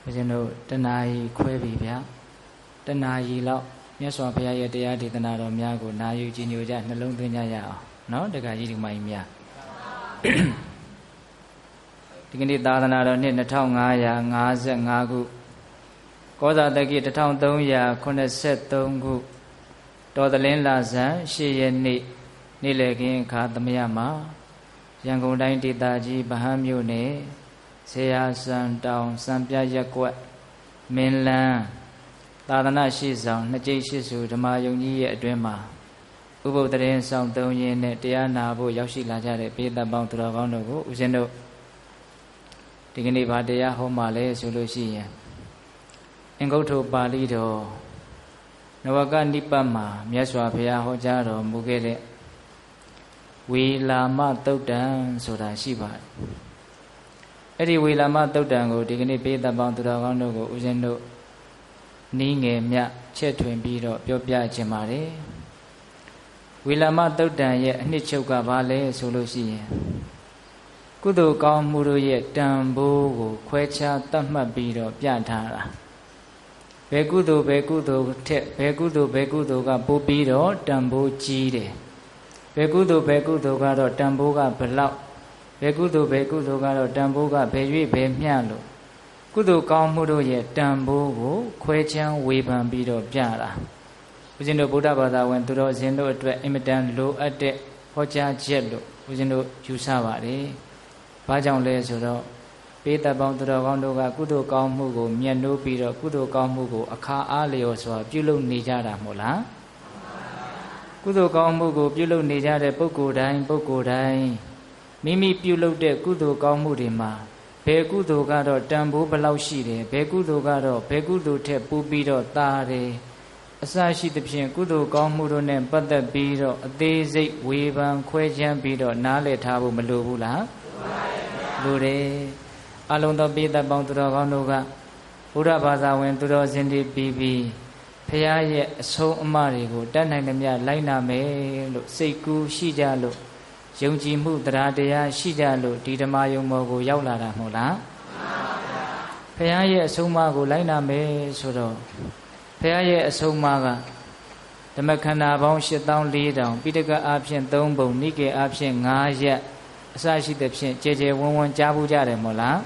ဦးဇင်းတို့တဏှာကြီးခွဲပြီဗျာတဏှာကြီးလောက်မြတ်စွာဘုရားရဲ့တရားဒေသနာတော်များကိုနာယူကြည်ညိုကြနှလုံးသွင်းကြရအောင်နော်တက္ကကြီးဒီမိုင်းများဒီကနေ့သာသနာတော်နှစ်2555ခုကောဇာတက္ကိ1383ခုတော်သလင်းလာဇန်8ရက်နေ့နေ့လည်ခင်းအခါသမယမှာရန်ကုန်တိုင်းဒေသကြီးဗဟန်းမြို့နယ်ဆရာစံတောင်စံပြရက်ကွက်မင်းလန်းသာသနာရှိဆောင်နှစ်ကျိတ်ရှိစုဓမ္မယုံကြီးရဲ့အတွင်းမှာဥပုသ်တရင်ဆောင်သုံးရင်းနဲ့တရားနာဖို့ရောက်ရှိလာကြတဲ့ပိဋကပေါင်းသူတော်ကောင်းတို့ကိုဦးဇင်းတို့ဒီကနေ့ဗာတရားဟောမှလဲဆိုလို့ရှိရင်အင်္ဂုတ္တပါဠိတော်နဝကနိပတ်မှာမြတ်စွာဘုရားဟောကြားတော်မူခဲ့တဲ့ဝေလာမသုတ်တံဆိုတာရှိပါတယ်အဲ့ဒီဝေလာမသုတ်တံကိုဒီကနေ့ပိဋကပေါင်းသူတော်ကောင်းတို့ကိုဦးဇင်းတို့နီးငယ်မြချက်ထွင်ပြီးတော့ပြောပြခြင်းပါတယ်ဝေလာမသုတ်တံရဲ့အနှစ်ချုပ်ကဘာလဲဆိုလို့ရှိရင်ကုသိုလ်ကောင်းမှုတို့ရဲ့တန်ဖိုးကိုခွဲခြားသတ်မှတ်ပြီးတော့ပြထားတာဘယ်ကုသိုလ်ဘယ်ကုသိုလ်ထက်ဘယ်ကုသိုလ်ဘယ်ကုသိုလ်ကပိုပြီးတော့တန်ဖိုးကြီးတယ်ဘယ်ကုသိုလ်ဘယ်ကုသိုလ်ကတော့တန်ဖိုးကဘလောက်ဘယ်ကုသိုလ်ဘယ်ကုသိုလ်ကတော့တန်ဖိုးကဘယ်၍ဘယ်မျှလို့ကုသိုလ်ကောင်းမှုတို့ရဲ့တန်ဖိုးကိုခွဲခြားဝေဖန်ပြီးတော့ပြတာဦးဇင်းတို့ဗုဒ္ဓဘာသာဝင်သူတော်စင်တို့အတွက်အင်မတန်လိုအပ်တဲ့ဟောကြားချက်လို့ဦးဇင်းတို့ယူဆပါတယ်။ဘာကြောင့်လဲဆိုတော့ပိဋကပေါင်းသူတော်ကောင်းတို့ကကုသိုလ်ကောင်းမှုကိုမြတ်နိုးပြီးတော့ကုသိုလ်ကောင်းမှုကိုအခါအားလျော်စွာပြုလုပ်နေကြတာမို့လား။ကုသိုလ်ကောင်းမှုကိုပြုလုပ်နေကြတဲ့ပုဂ္ဂိုလ်တိုင်းမိမိပြုလုပ်တဲ့ကုသိုလ်ကောင်းမှုတွေမှာဘယ်ကုသိုလ်ကတော့တန်ဖိုးဘယ်လောက်ရှိတယ်ဘယ်ကုသိုလ်ကတော့ဘယ်ကုသိုလ်ထက်ပိုပြီးတော့သာတယ်အစရှိသဖြင့်ကုသိုလ်ကောင်းမှုတို့နဲ့ပတ်သက်ပြီးတော့အသေးစိတ်ဝေဖန်ခွဲခြမ်းပြီးတော့နားလည်ထားဖို့မလိုဘူးလားလိုတယ်အလုံးသောပိဋကပေါင်းသူတော်ကောင်းတို့ကဘုရားဘာသာဝင်သူတော်စင်တွေပြီးဖရာရဲ့အဆုံးအမတွေကိုတတ်နိုင်သမျှလိုက်နာမယ်လို့စိတ်ကူးရှိကြလို့ယုံကြည်မှုတရားတရားရှိကြလို့ဒီဓမ္မယုံမောကိုရောက်လာတာမဟုတ်လားဖရာရဲ့အဆုံးအမကိုလိုက်နာမယ်ဆိုတော့ဖရာရဲ့အဆုံးအမကဓမ္မခန္ဓာပေါင်း8400ပိဋကအားဖြင့်3ပုံနိကေအားဖြင့်5ရက်အစရှိသဖြင့်ကြဲကြဲဝန်းဝန်းကြားဘူးကြတယ်မို့လား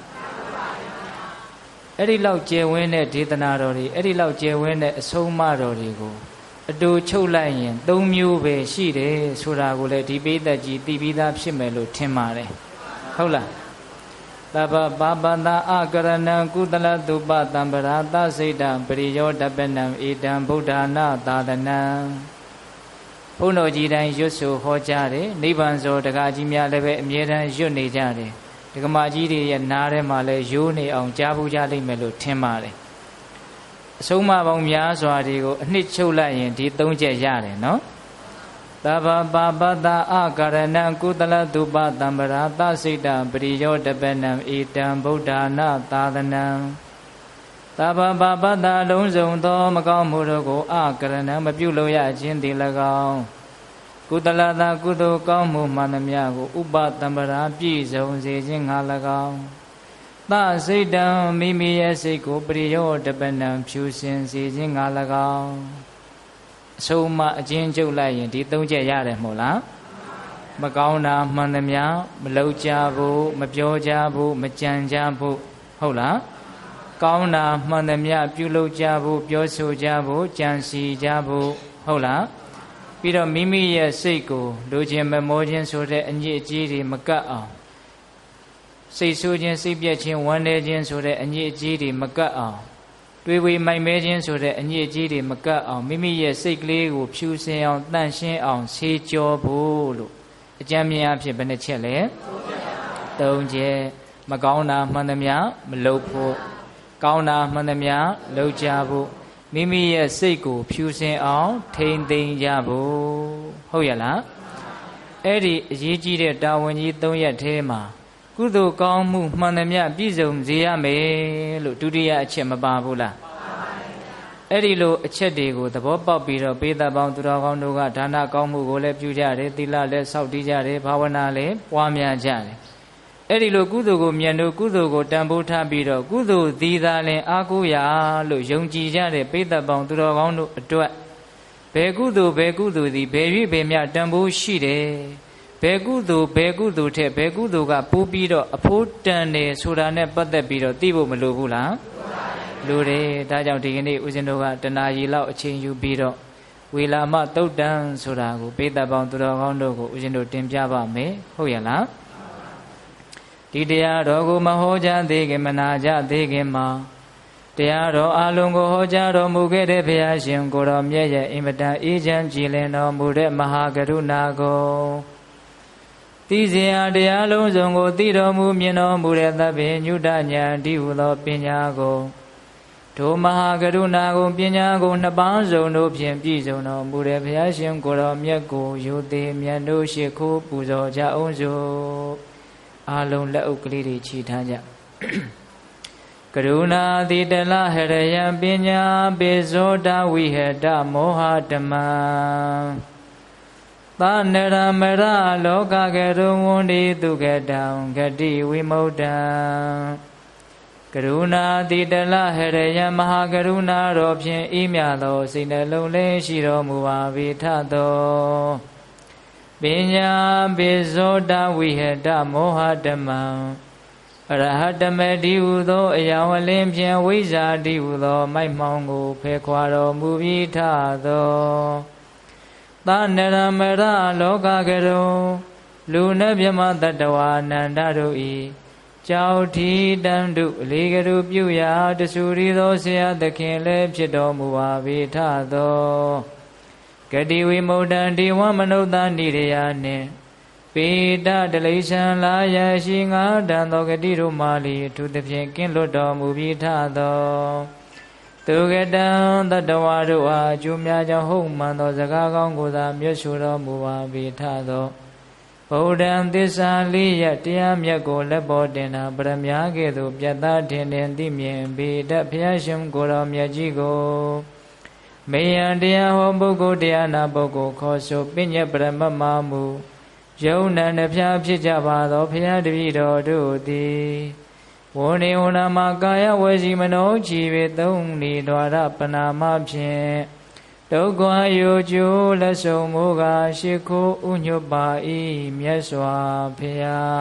အဲ့ဒီလောက်ကျယ်ဝန်းတဲ့ဒေသနာတော်တွေအဲ့ဒီလောက်ကျယ်ဝန်းတဲ့အဆုံးအမတော်တွေကိုအတူချုပ်လိုက်ရင်3မျိုးပဲရှိတယ်ဆိုတာကိုလည်းဒီပိဋကကြီးသိပြီးသားဖြစ်မယ်လို့ထင်ပါတယ်ဟုတ်လားသဗ္ဗပါပန္တာအကရဏံကုသလတုပတံပရာသစိတ်တံပရိယောဓပနံဧတံဗုဒ္ဓနာသာသနံဘုန်းတော်ကြီးတိုင်းရွတ်ဆိုဟောကြားတယ်နိဗ္ဗာန်ဆိုတရားကြီးများလည်းပဲအမြဲတမ်းရွတ်နေကြတယ်ဒကမာကြီးတွေရဲ့နားထဲမှာလည်းရိုးနေအောင်ကြားဘူးကြလိမ့်မယ်လို့ထင်ပါတယ်အဆုံးအမပေါင်းများစွာတွေကိုအနှစ်ချုပ်လိုက်ရင်ဒီ3ချက်ရတယ်နော်သဗ္ဗပါပတ္တအကရဏံကုသလတုပတံပရာသစိတ်တံပရိယောဓပနံဧတံဗုဒ္ဓနာသာသနံသဗ္ဗပါပတ္တလုံးစုံသောမကောင်းမှုတို့ကိုအကရဏံမပြုလို့ရခြင်းသည်၎င်းကုသလသာကုသိုလ်ကောင်းမှုမှန်သမျှကိုဥပတံပရာပြည့်စုံစေခြင်းငါ၎င်းသစိတ်တံမိမိရဲ့စိတ်ကိုပရိယောဓပနံဖြူစင်စေခြင်းငါ၎င်းအဆုံးအမအချင်းချုပ်လိုက်ရင်ဒီ3ချက်ရတယ်မို့လားမကောင်းတာမှန်သမျှမလုပ်ကြဘူးမပြောကြဘူးမကြံကြဘူးဟုတ်လားကောင်းတာမှန်သမျှပြုလုပ်ကြဘူးပြောဆိုကြဘူးကြံစီကြဘူးဟုတ်လားပြီးတော့မိမိရဲ့စိတ်ကိုလူချင်းမမောခြင်းဆိုတဲ့အညစ်အကြေးတွေမကပ်အောင်စိတ်ဆိုးခြင်းစိတ်ပြက်ခြင်းဝမ်းနည်းခြင်းဆိုတဲ့အညစ်အကြေးတွေမကပ်အောင်တွေးဝေမိုက်မဲခြင်းဆိုတဲ့အညစ်အကြေးတွေမကပ်အောင်မိမိရဲ့စိတ်ကလေးကိုဖြူစင်အောင်တန့်ရှင်းအောင်ဆေးကြောဖို့လို့အကြံဉာဏ်အဖြစ်ဘယ်နှချက်လဲ3ချက်မကောင်းတာမှန်သမျှမလုပ်ဖို့ကောင်းတာမှန်သမျှလုပ်ကြဖို့မိမိရဲ့စိတ်ကိုဖြူစင်အောင်ထိန်းသိမ်းကြဖို့ဟုတ်ရလားအဲ့ဒီအရေးကြီးတဲ့တာဝန်ကြီး3ရက်ထဲမှာကုသိုလ်ကောင်းမှုမှန်သမျှပြည့်စုံစေရမယ်လို့ဒုတိယအချက်မပါဘူးလားအဲ့ဒီလိုအချက်တွေကိုသဘောပေါက်ပြီးတော့ပိဋကပေါင်းသူတော်ကောင်းတို့ကဒါနကောင်းမှုကိုလည်းပြုကြတယ်သီလလည်းစောင့်တည်ကြတယ်ဘာဝနာလည်းပွားများကြတယ်အဲ့ဒီလိုကုသိုလ်ကိုမြတ်လို့ကုသိုလ်ကိုတန်ဖိုးထားပြီးတော့ကုသိုလ်သီးသာလင်အားကိုးရာလို့ယုံကြည်ကြတဲ့ပိဋကပေါင်းသူတော်ကောင်းတို့အတွက်ဘယ်ကုသိုလ်သည်ဘယ်၍ဘယ်မြတန်ဖိုးရှိတယ်ဘယ်ကုသိုလ်ထက်ဘယ်ကုသိုလ်ကပိုးပြီးတော့အဖို့တန်တယ်ဆိုတာနဲ့ပတ်သက်ပြီးတော့သိဖို့မလိုဘူးလားလိုတယ်ဒါကြောင့်ဒီကနေ့ဦးဇင်းတို့ကတဏှာကြီးလောက်အချိန်ယူပြီးတော့ဝေလာမသုတ်တံဆိုတာကိုပိဋကပေါင်းသူတော်ကောင်းတို့ကိုဦးဇင်းတို့တင်ပြပါမယ်ဟုတ်ရဲ့လားဒီတရားတော်ကိုမဟောကြားသေးခင်မနာကြသေးခင်မှာတရားတော်အလုံးကိုဟောကြားတော်မူခဲ့တဲ့ဘုရားရှင်ကိုတော်မြတ်ရဲ့အင်မတန်အေးချမ်းကြည်လင်တော်မူတဲ့မဟာကရုဏာကိုသိစဉ်အားတရားလုံးစုံကိုသိတော်မူမြင်တော်မူတဲ့သဗ္ဗညုတဉာဏ်ဒီဟုသောပညာကိုဒုမဟာကရုဏာကိုပညာကိုနှစ်ပါးစုံတို့ဖြင့်ပြည့်စုံတော်မူတဲ့ဘုရားရှင်ကိုတော်မြတ်ကိုယူသည်မြတ်တို့ရှိခိုးပူဇော်ကြအောင်စို့အလုံးလက်အုပ်ကလေးတွေခြိထားကြကရုဏာတိတလဟရယပညာပေဇောတဝိဟတမောဟဓမ္မသနရမရလောကကရုံဝန္တိတုကတံဂတိဝိမု ddံ ကရုဏာတိတလဟရယမဟာကရုဏာတော်ဖြင့်ဤမြသောစိတ်နှလုံးလေးရှိတော်မူပါ၏ထသောပညာပေဇောတဝိဟတမောဟဓမ္မံအရဟတမေတိဟုသောအယောင်အလင်းဖြင့်ဝိဇ္ဇာတိဟုသောမိုက်မှောင်ကိုဖယ်ခွာတော်မူပြီးထသောသနရမရလောကကရုံလူနှင့်မြမတတဝအနန္တတို့၏ကြောက်ထီတန်တုအလေးကရုပြုရာတဆူရီသောဆရာသခင်လည်းဖြစ်တော်မူပါ၏ထသောဂတိဝိမု ddံ ဒီဝမနုဿနိရိယာနှင့်ပေတတလိษံလာယရှိငါတန်သောဂတိတို့မာလီအထူးသဖြင့်ကင်းလွတ်တော်မူပြီးထသောသူကတံတတဝါတို့အားအကျိုးများကြောင့်ဟုတ်မှန်သောစကားကောင်းကိုသာမြတ်ဆိုတော်မူပါပြီးထသောဗုဒ္ဓံသစ္စာလေးရတရားမြတ်ကိုလက်ပေါ်တင်တာပရမညာကဲ့သို့ပြတ်သားထင်ထင်သိမြင်ပေတဘုရားရှင်ကိုယ်တော်မြတ်ကြီးကိုမေယံတရားဟောပုဂ္ဂိုလ်တရားနာပုဂ္ဂိုလ်ခေါ်ဆိုပညတ်ပရမတ်မာမူယုံနံနှဖျားဖြစ်ကြပါသောဘုရားတပည့်တော်တို့သည်ဝေါနေဝနာမှာကာယဝစီမနောချီပေသုံးနေတော်ရပနာမဖြင့်ဒုက္ခယောကျိုးလက်ဆုံမူကားရှိခိုးဥညွတ်ပါ၏မြတ်စွာဘု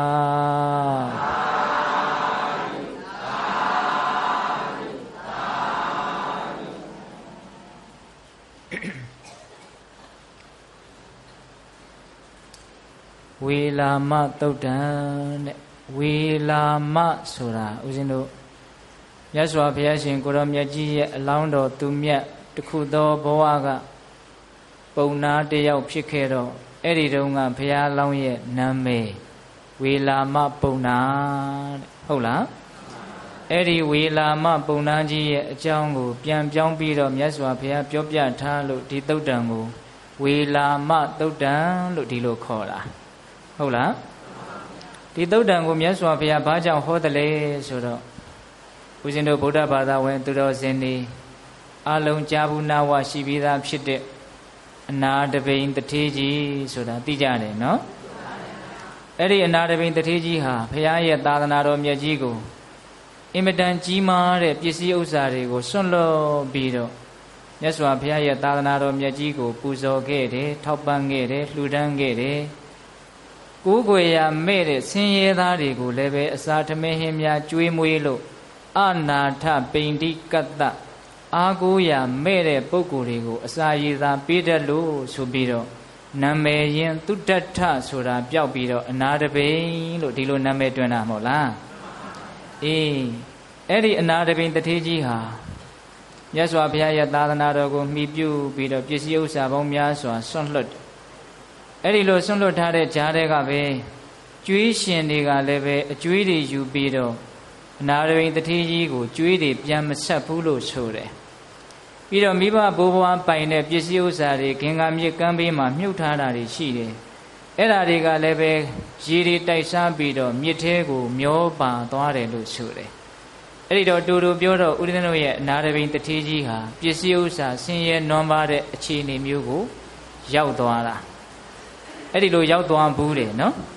ရားဝေလာမသုတ်တံတဲ့ဝေလာမဆိုတာဦးဇင်းတို့မြတ်စွာဘုရားရှင်ကိုရောမြတ်ကြီးရဲ့အလောင်းတော်သူမြတ်တခုသောဘဝကပုံနာတယောက်ဖြစ်ခဲ့တော့အဲ့ဒီတုန်းကဘုရားလောင်းရဲ့နာမည်ဝေလာမပုံနာတဲ့ဟုတ်လားအဲ့ဒီဝေလာမပုံနာကြီးရဲ့အကြောင်းကိုပြန်ပြောင်းပြီးတော့မြတ်စွာဘုရားပြောပြထားလို့ဒီသုတ်တံကိုဝေလာမသုတ်တံလို့ဒီလိုခေါ်တာဟုတ်လားဒီသုတ်တံကိုမြတ်စွာဘုရားဘာကြောင့်ဟောတယ်လဲဆိုတော့ဦးဇင်းတို့ဗုဒ္ဓဘာသာဝင်သူတော်စင်တွေအလုံးကြားဘူးနာဝရှိပြီးသားဖြစ်တဲ့အနာတပိန်တထေးကြီးဆိုတာသိကြတယ်နော်အဲ့ဒီအနာတပိန်တထေးကြီးဟာဘုရားရဲ့သာသနာတော်မြတ်ကြီးကိုအင်မတန်ကြီးမားတဲ့ပစ္စည်းဥစ္စာတွေကိုစွန့်လွတ်ပြီးတော့မြတ်စွာဘုရားရဲ့သာသနာတော်မြတ်ကြီးကိုပူဇော်ခဲ့တယ်ထောက်ပံ့ခဲ့တယ်လှူဒန်းခဲ့တယ်ကိုးကွယ်ရာမဲ့တဲ့ဆင်းရဲသားတွေကိုလည်းပဲအစာထမင်းဟင်းများကျွေးမွေးလို့အနာထပိန္တိကတ္တအာကိုးရာမဲ့တဲ့ပုဂ္ဂိုလ်တွေကိုအစာရည်သာပေးတတ်လို့ဆိုပြီးတော့နာမည်ရင်သုတ္တထဆိုတာပျောက်ပြီးတော့အနာတပိန်လို့ဒီလိုနာမည်တွင်တာမဟုတ်လားအေးအဲ့ဒီအနာတပိန်တထေးကြီးဟာမြတ်စွာဘုရားရဲ့သာသနာတော်ကိုမှီပြုပြီးတော့ပစ္စည်းဥစ္စာပေါင်းများစွာဆွန့်လွတ်အဲ့ဒီလိုဆွန့်လွတ်ထားတဲ့ကြားထဲကပဲကျွေးရှင်တွေကလည်းပဲအကျွေးတွေယူပြီးတော့အနာတပိန်တထေးကြီးကိုကျွေးတွေပြန်မဆက်ဘူးလို့ဆိုတယ်ပြီးတော့မိဘဘိုးဘွားပိုင်တဲ့ပစ္စည်းဥစ္စာတွေခင်္ကာမြစ်ကမ်းဘေးမှာမြုပ်ထားတာတွေရှိတယ်အဲ့ဒါတွေကလည်းပဲရေတွေတိုက်စားပြီးတော့မြစ်ထဲကိုမျောပါသွားတယ်လို့ဆိုတယ်အဲ့ဒီတော့တူတူပြောတော့ဦးဇင်းတို့ရဲ့အနာတပိန်တထေးကြီးဟာပစ္စည်းဥစ္စာဆင်းရဲနွမ်းပါတဲ့အခြေအနေမျိုးကိုရောက်သွားတာအဲ့ဒီလိုရောက်သွားဘူးတယ်နော်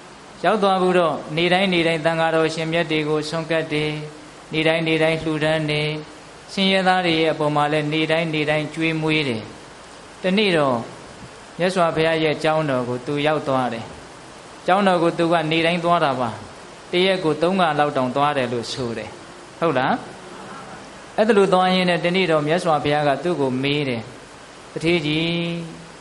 ရောက်သွားဘူးတော့နေတိုင်းတန်ဃာတော်ရှင်မြတ်တွေကိုဆွန့်ကပ်တယ်နေတိုင်းလှူဒန်းတယ်ဆင်းရဲသားတွေရဲ့အပေါ်မှာလည်းနေတိုင်းကြွေးမွေးတယ်တနေ့တော့မြတ်စွာဘုရားရဲ့ကျောင်းတော်ကိုသူရောက်သွားတယ်ကျောင်းတော်ကိုသူကနေတိုင်းသွားတာပါတရက်ကို3ခါလောက်တောင်သွားတယ်လို့ဆိုတယ်ဟုတ်လားအဲ့ဒါလိုသွားရင်းနဲ့တနေ့တော့မြတ်စွာဘုရားကသူ့ကိုမေးတယ်တထေးကြီး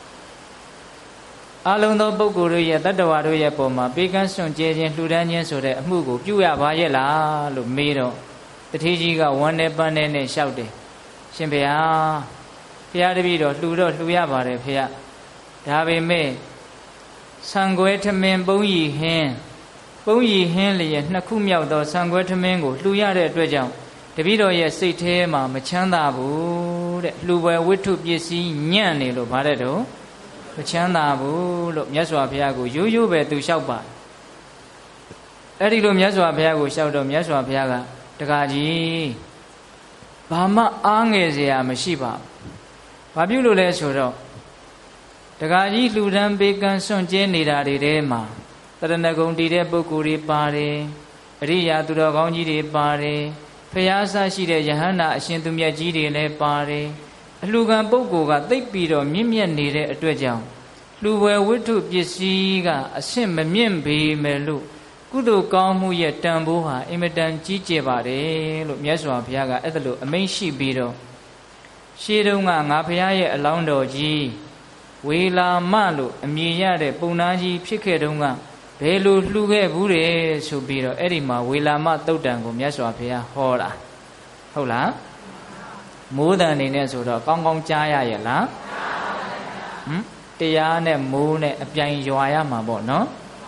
အလုံးသောပုဂ္ဂိုလ်တို့ရဲ့တတ္တဝါတို့ရဲ့ပုံမှာပေးကမ်းစွန့်ကြဲခြင်းလှူဒန်းခြင်းဆိုတဲ့အမှုကိုပြုရပါရဲ့လားလို့မေးတော့တထေးကြီးကဝမ်းနဲ့ပန်းနဲ့လျှောက်တယ်ရှင်ဘုရားဘုရားတပည့်တော်လှူရပါတယ်ဖေရဒါပေမဲ့ဆံကွဲထမင်းပုံးရီဟင်းလျက်2ခုမြောက်သောဆံကွဲထမင်းကိုလှူရတဲ့အတွက်ကြောင့်တပည့်တော်ရဲ့စိတ်ထဲမှာမချမ်းသာဘူးတဲ့လှူပွဲဝိတ္ထုပစ္စည်းညံ့နေလို့ဗါတဲ့တော့မချမ်းသာဘူးလို့မြတ်စွာဘုရားကိုရိုးပဲသူလျှောက်ပါအဲ့ဒီလိုမြတ်စွာဘုရားကိုလျှောက်တော့မြတ်စွာဘုရားကတကားကြီးဘာမှအားငယ်เสียမရှိပါဘူးဘာပြုလို့လဲဆိုတော့တကားကြီးလှူဒန်းပေးကမ်းစွန့်ကြဲနေတာတွေထဲမှာတရဏဂုံတည်တဲ့ပုဂ္ဂိုလ်တွေပါတယ်အရိယာသူတော်ကောင်းကြီးတွေပါတယ်ဖျားဆရှိတဲ့ယဟန္တာအရှင်သူမြတ်ကြီးတွေလည်းပါတယ်အလှူခံပုဂ္ဂိုလ်ကသိပ်ပြီးတော့မြင့်မြတ်နေတဲ့အတွက်ကြောင့်လှူဝယ်ဝိတ္ထုပစ္စည်းကအဆင့်မမြင့်ပေမဲ့လို့ကုသိုလ်ကောင်းမှုရဲ့တန်ဖိုးဟာအင်မတန်ကြီးကျယ်ပါတယ်လို့မြတ်စွာဘုရားကအဲ့ဒါလိုအမိန့်ရှိပြီးတော့ရှေးတုန်းကငါဘုရားရဲ့အလောင်းတော်ကြီးဝေလာမလို့အမည်ရတဲ့ပုံနာကြီးဖြစ်ခဲ့တုန်းကဘယ်လိုလှူခဲ့ဘူးတယ်ဆိုပြီးတော့အဲ့ဒီမှာဝေလာမသုတ်တံကိုမြတ်စွာဘုရားဟောတာဟုတ်လားမိုးတန်နေနဲ့ဆိုတော့ကောင်းကောင်းကြားရရဲ့လားတရားနဲ့မိုးနဲ့အပြိုင်ရွာရမှာပေါ့နော်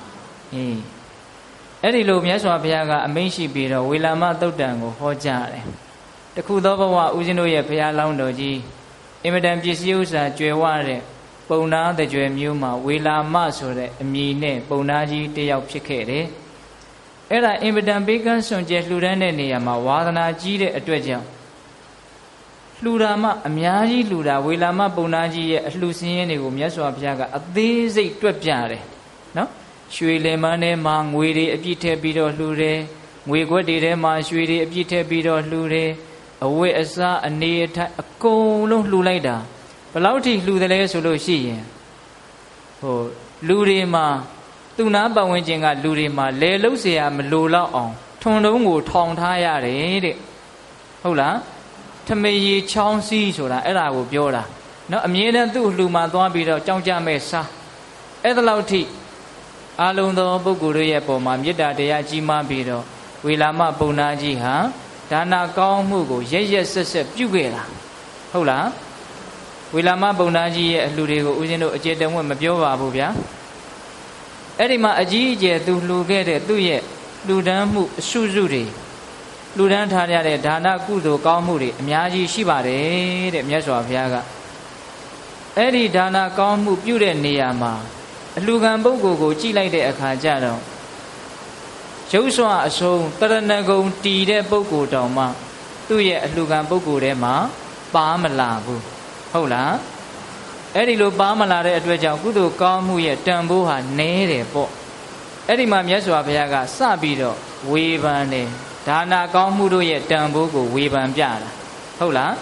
အဲ့ဒီလိုမြတ်စွာဘုရားကအမိန့်ရှိပြီးတော့ဝေလာမသုတ်တံကိုဟောကြားတယ်တခုသောဘဝဦးဇင်းတို့ရဲ့ဘုရားလောင်းတော်ကြီးအင်မတန်ပစ္စည်းဥစ္စာကျွယ်ဝတဲ့ပုံနာတကြွယ်မျိုးမှာဝေလာမဆိုတဲ့အမည်နဲ့ပုံနာကြီးတယောက်ဖြစ်ခဲ့တယ်အဲ့ဒါအင်မတန်ပေးကမ်းစွန့်ကြဲလှူဒန်းတဲ့နေရာမှာဝါသနာကြီးတဲ့အတွက်ကြောင့်လှူတာမှအများကြီးလှူတာဝေလာမပုံနာကြီးရဲ့အလှူစင်းရင်းတွေကိုမြတ်စွာဘုရားကအသေးစိတ်တွက်ပြတယ်နော်ရွှေလင်မန်းထဲမှာငွေတွေအပြည့်ထည့်ပြီးတော့လှူတယ်ငွေခွက်တွေထဲမှာရွှေတွေအပြည့်ထည့်ပြီးတော့လှူတယ်အဝတ်အစားအနေအထိုင်အကုန်လုံးလှူလိုက်တာဘယ်လောက်ထိလှူတယ်လဲဆိုလို့ရှိရင်လူတွေမှာသူနာပတ်ဝန်းကျင်ကလူတွေမှာလဲလုံးเสียမလိုတော့အောင်ထွန်တုံးကိုထောင်ထားရတယ်တဲ့ဟုတ်လားထမေရီချောင်းစီးဆိုတာအဲ့ဒါကိုပြောတာเนาะအမြဲတမ်းသူ့လှူမှာသွားပြီးတော့ကြောင်းကြမဲ့စားအဲ့ဒါလောက်ထိအလုံးသောပုဂ္ဂိုလ်တို့ရဲ့ပုံမှာမေတ္တာတရားကြီးမားပြီးတော့ဝေလာမပုံနာကြီးဟာဒါနကောင်းမှုကိုရက်ဆက်ပြုခဲ့တာဟုတ်လားဝေလာမပုံနာကြီးရဲ့အလှူတွေကိုဦးဇင်းတို့အကျေတဝက်မပြောပါဘူးဗျာအဲ့ဒီမှာအကြီးအကျယ်သူလှူခဲ့တဲ့သူ့ရဲ့လှူဒန်းမှုအစုစုတွေလှူဒန်းထားရတဲ့ဒါနကုသိုလ်ကောင်းမှုတွေအများကြီးရှိပါတယ်တဲ့မြတ်စွာဘုရားကအဲ့ဒီဒါနကောင်းမှုပြုတဲ့နေရာမှာအလှူခံပုဂ္ဂိုလ်ကိုကြည့်လိုက်တဲ့အခါကျတော့ရုပ်စွာအဆုံးတရဏဂုံတည်တဲ့ပုဂ္ဂိုလ်တောင်မှသူ့ရဲ့အလှူခံပုဂ္ဂိုလ်ထဲမှာပါမလာဘူးဟုတ်လားအဲ့ဒီလိုပါမလာတဲ့အတွက်ကြောင့်ကုသိုလ်ကောင်းမှုရဲ့တန်ဖိုးဟာနည်းတယ်ပေါ့အဲ့ဒီမှာမြတ်စွာဘုရားကစပြီးတော့ဝေဖန်တယ်ဒါနကောင်းမှုတို့ရဲ့တန်ဖိုးကိုဝေဖန်ပြတာဟုတ်လား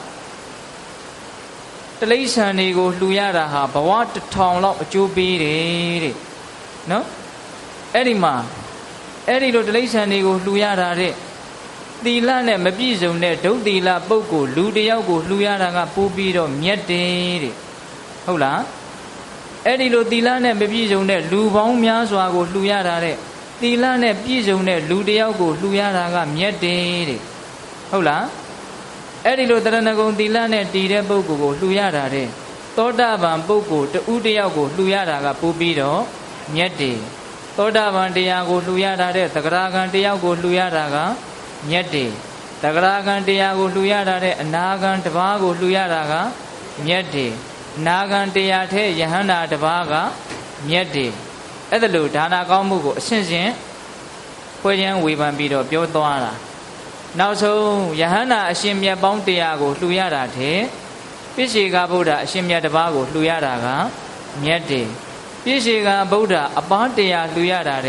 တိရစ္ဆာန်တွေကိုလှူရတာဟာဘဝ1000လောက်အကျိုးပေးတယ်တဲ့နော်အဲ့ဒီမှာအဲ့ဒီလိုတိရစ္ဆာန်တွေကိုလှူရတာတဲ့သီလနဲ့မပြည့်စုံတဲ့ဒုသီလပုဂ္ဂိုလ်လူတယောက်ကိုလှူရတာကပိုးပြီးတော့မြတ်တယ်တဲ့ဟုတ်လားအဲ့ဒီလိုသီလနဲ့မပြည့်စုံတဲ့လူပေါင်းများစွာကိုလှူရတာတဲ့သီလနဲ့ပြည့်စုံတဲ့လူတယောက်ကိုလှူရတာကမြတ်တယ်တဲ့ဟုတ်လားအဲ့ဒီလိုတရဏဂုံသီလနဲ့တည်တဲ့ပုဂ္ဂိုလ်ကိုလှူရတာတဲ့သောတာပန်ပုဂ္ဂိုလ်တဦးတယောက်ကိုလှူရတာကပိုးပြီးတော့မြတ်တယ်သောတာပန်တရားကိုလှူရတာတဲ့သဂရဂံတရားကိုလှူရတာကမြတ်တယ်သဂရဂံတရားကိုလှူရတာတဲ့အနာဂံတစ်ပါးကိုလှူရတာကမြတ်တယ်နာဂံတရားထဲယဟန္တာတစ်ပါးကမြတ်တယ်အဲ့ဒါလို့ဒါနကောင်းမှုကိုအစဉ်စဉ်ဖွဲ့ချမ်းဝေဖန်ပြီးတော့ပြောသွားတာနောက်ဆုံးယဟန္တာအရှင်မြတ်ပေါင်းတရားကိုလှူရတာတဲ့ပိစေကဗုဒ္ဓအရှင်မြတ်တစ်ပါးကိုလှူရတာကမြတ်တယ်ပိစေကဗုဒ္ဓအပားတရားလှူရတာတဲ့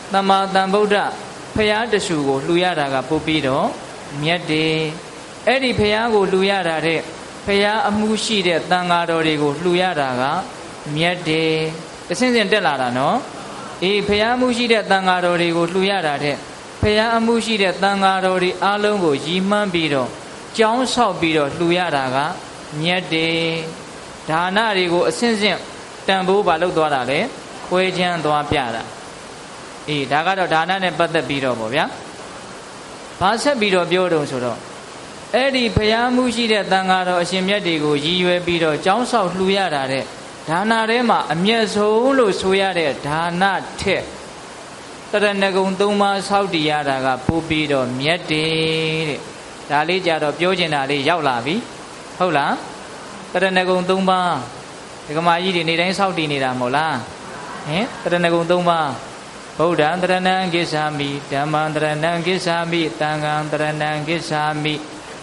သမ္မာသမ္ဗုဒ္ဓဖရာတဆူကိုလှူရတာကပို့ပြီးတော့မြတ်တယ်အဲ့ဒီဖရာကိုလှူရတာတဲ့ဖရာအမှုရှိတဲ့တန်ဃာတော်တွေကိုလှူရတာကမြတ်တယ်တစ်ဆင့်ဆင့်တက်လာတာနော်အေးဖရာအမှုရှိတဲ့တန်ဃာတော်တွေကိုလှူရတာတဲ့ဖရာအမှုရှိတဲ့တန်ဃာတော်တွေအားလုံးကိုရည်မှန်းပြီးတော့ကြောင်းဆောက်ပြီးတော့လှူရတာကမြတ်တယ်ဒါနတွေကိုအဆင့်ဆင့်တန်ဖိုးပါလုပ်သွားတာလေခွဲချမ်းသွားပြတာအေးဒါကတော့ဒါနနဲ့ပတ်သက်ပြီးတော့ပေါ့ဗျာဘာဆက်ပြီးတော့ပြောတုံဆိုတော့အဲ့ဒီဘုရားမှုရှိတဲ့တန်ဃာတော်အရှင်မြတ်တွေကိုရည်ရွယ်ပြီးတော့ကြောင်းဆောက်လှူရတာတဲ့ဒါနထဲမှာအမျက်ဆုံးလို့ဆိုရတဲ့ဒါနထက်တရဏဂုံ၃ပါးဆောက်တည်ရတာကပို့ပြီးတော့မြတ်တယ်တဲ့ဒါလေးကြတော့ပြောချင်တာလေးရောက်လာပြီဟုတ်လားတရဏဂုံ၃ပါးဒကမာကြီးတွေနေတိုင်းဆောက်တည်နေတာမဟုတ်လားဟင်တရဏဂုံ၃ပါးဗုဒ္ဓံတရဏံဂစ္ဆာမိဓမ္မံတရဏံဂစ္ဆာမိသံဃံတရဏံဂစ္ဆာမိ